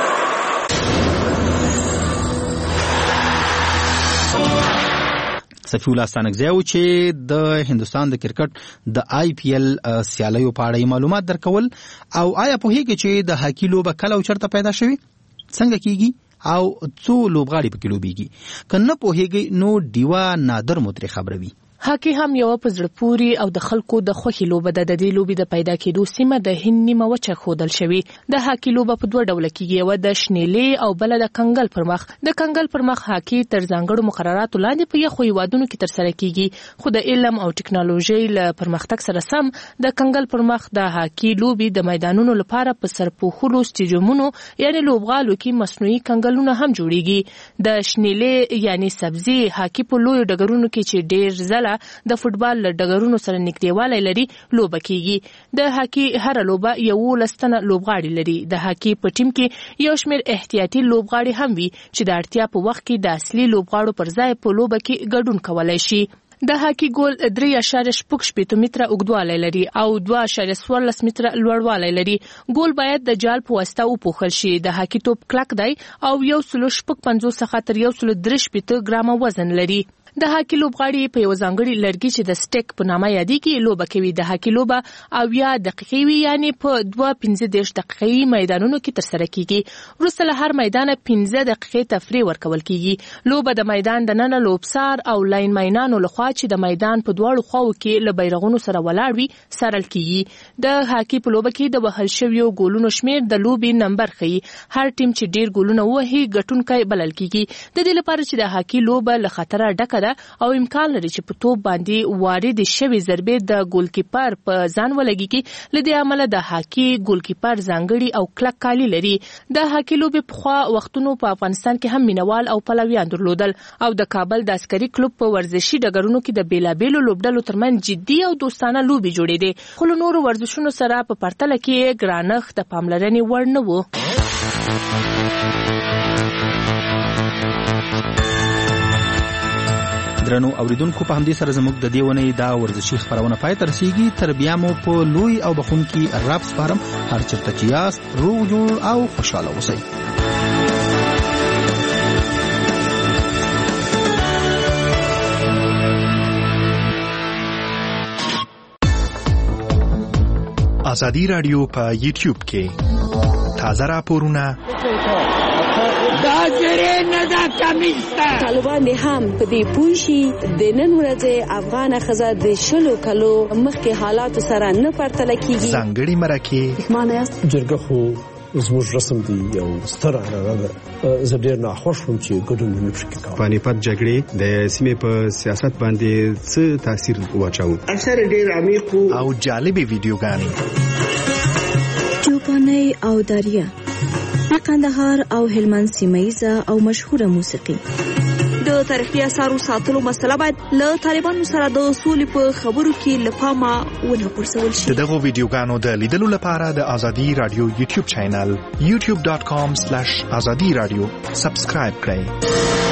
Speaker 11: صفی الله سانګزی و چې د هندستان د کرکټ د آی پی ایل سیالیو په اړه معلومات درکول او آیا په هیګه چې د هاکی لوبه کله او چرته پیدا شوی څنګه کیږي او څو لوبغاړي پکې لوبيږي کنه په هیګه نو دیوا نادر متری خبروي.
Speaker 13: هاکی هم یو په زړه پوري او د خلکو د خوخي لوبه د دې لوبي د پیدا کېدو سیمه د هند نیمه وچه خودل شوی. د هاکی لوبه په 2 ډول کېږي، یو د شنیلې او بل د کنګل پرمخ. د کنګل پرمخ هاکی تر ځانګړو مقرراتو لاندې په یخو هیوادونو کې تر سره کېږي، خو د علم او ټکنالوژي له پرمختګ سره سم د کنګل پرمخ د هاکی لوبي د میدانونو لپاره په سرپوخلو سټیډیومونو یعنی لوبغالو کې مصنوعي کنګلونه هم جوړیږي. د شنیلې یعنی سبزي هاکی په لوی ډګرونو کې چې ډیر ځله د فوتبال له ډګرونو سره نږدېوالی لري لوبه کیږي. د هاکی هر لوبه یو لستنه لوبغاړي لري. د هاکی په ټیم کې یو شمېر احتیاطي لوبغاړي هم وي چې د اړتیا په وخت کې د اصلي لوبغاړو پر ځای په لوبه کې ګډون کولای شي. د هاکی ګول 3.8 متره اوږدوالی لري او 2.14 متره لوړوالی لري. ګول باید د جال په واسطه وپوښل شي. د هاکی توپ کلک دی او 1.55 څخه تر 1.3 ګرامه وزن لري. د هاکی لوبغاړي په یو ځانګړي لرګي چې د سټیک په نامه یادېږي لوبه کوي. د هاکی لوبه 80 دقیقې وي یعنی په 2.15 دقیقې میدانونو کې تر سره کیږي. وروسته له هر میدان 15 دقیقې تفریح ورکول کیږي. لوبه د میدان د ننه لوبسار او لاین مینانو لخوا چې د میدان په دواړو خواو کې له بیرغونو سره ولاړ وي سارل کیږي. د هاکی په لوبه کې د وهل شویو ګولونو شمیر د لوبې نمبر ښیي. هر ټیم چې ډیر ګولونه وهي ګټونکی بلل کیږي. د دې لپاره چې د هاکی لوبه له خطره ډکه ده او امکان لري چې په توپ باندې وارد شوی ضربې د ګولکیپر په ځان ولګي. لدې عمله د هاکی ګولکیپر ځانګړي او کلک کالي لري. د هاکی لوبې په خوا وختونو په افغانستان کې هم مینوال او پلویان درلودل او د کابل د عسکري کلوب په ورزشي ډګرونو کې د بیلابېلو لوبډلو ترمنځ جدي او دوستانه لوبې جوړېدې. خو له نورو ورزشونو سره په پرتله کې ګرانښت د پاملرنې وړ نه و.
Speaker 11: درنو اوریدونکو په همدې سره زموږ د دې ونې دا ورزشي خبرونه پای ته رسیږي. تر بیا مو په لوی او بخونکي رب سپارم. هر چېرته چې یاست روغ جوړ او خوشحاله اوسئ.
Speaker 1: ازادي رادیو په یوټیوب کې تازه راپورونه
Speaker 16: دا جری نه دا کمیستا
Speaker 17: طالبان هم په دې پوښي د نن ورځې افغان خزه د شلو کلو مخکې حالات سره نه پرتله کیږي.
Speaker 1: ځانګړي مرکه
Speaker 17: معنی
Speaker 18: جرګه خو زموږ رسم دی یو ستر عنعنه ده. زه ډېر ناخوښ وم چې ګډون نه پکې کوم.
Speaker 19: پانیپت جګړې د سیمې په سیاست باندې څه تاثیر واچاوه؟
Speaker 17: اثر ډېر عمیق
Speaker 1: او جالبې ویډیوګانې
Speaker 17: چوپاني او داریا د قندهار او هلمند سیمه‌ایزه او مشهوره موسیقي. د تاریخي اثارو ساتلو مسله باید له طالبانو سره د اصول په خبرو کې لپاره ونه پرسول شي.
Speaker 1: دغه ویډیوګانو د لیدلو لپاره د ازادي رادیو یوټیوب چینل youtube.com/azadi radio سبسکرایب کړئ.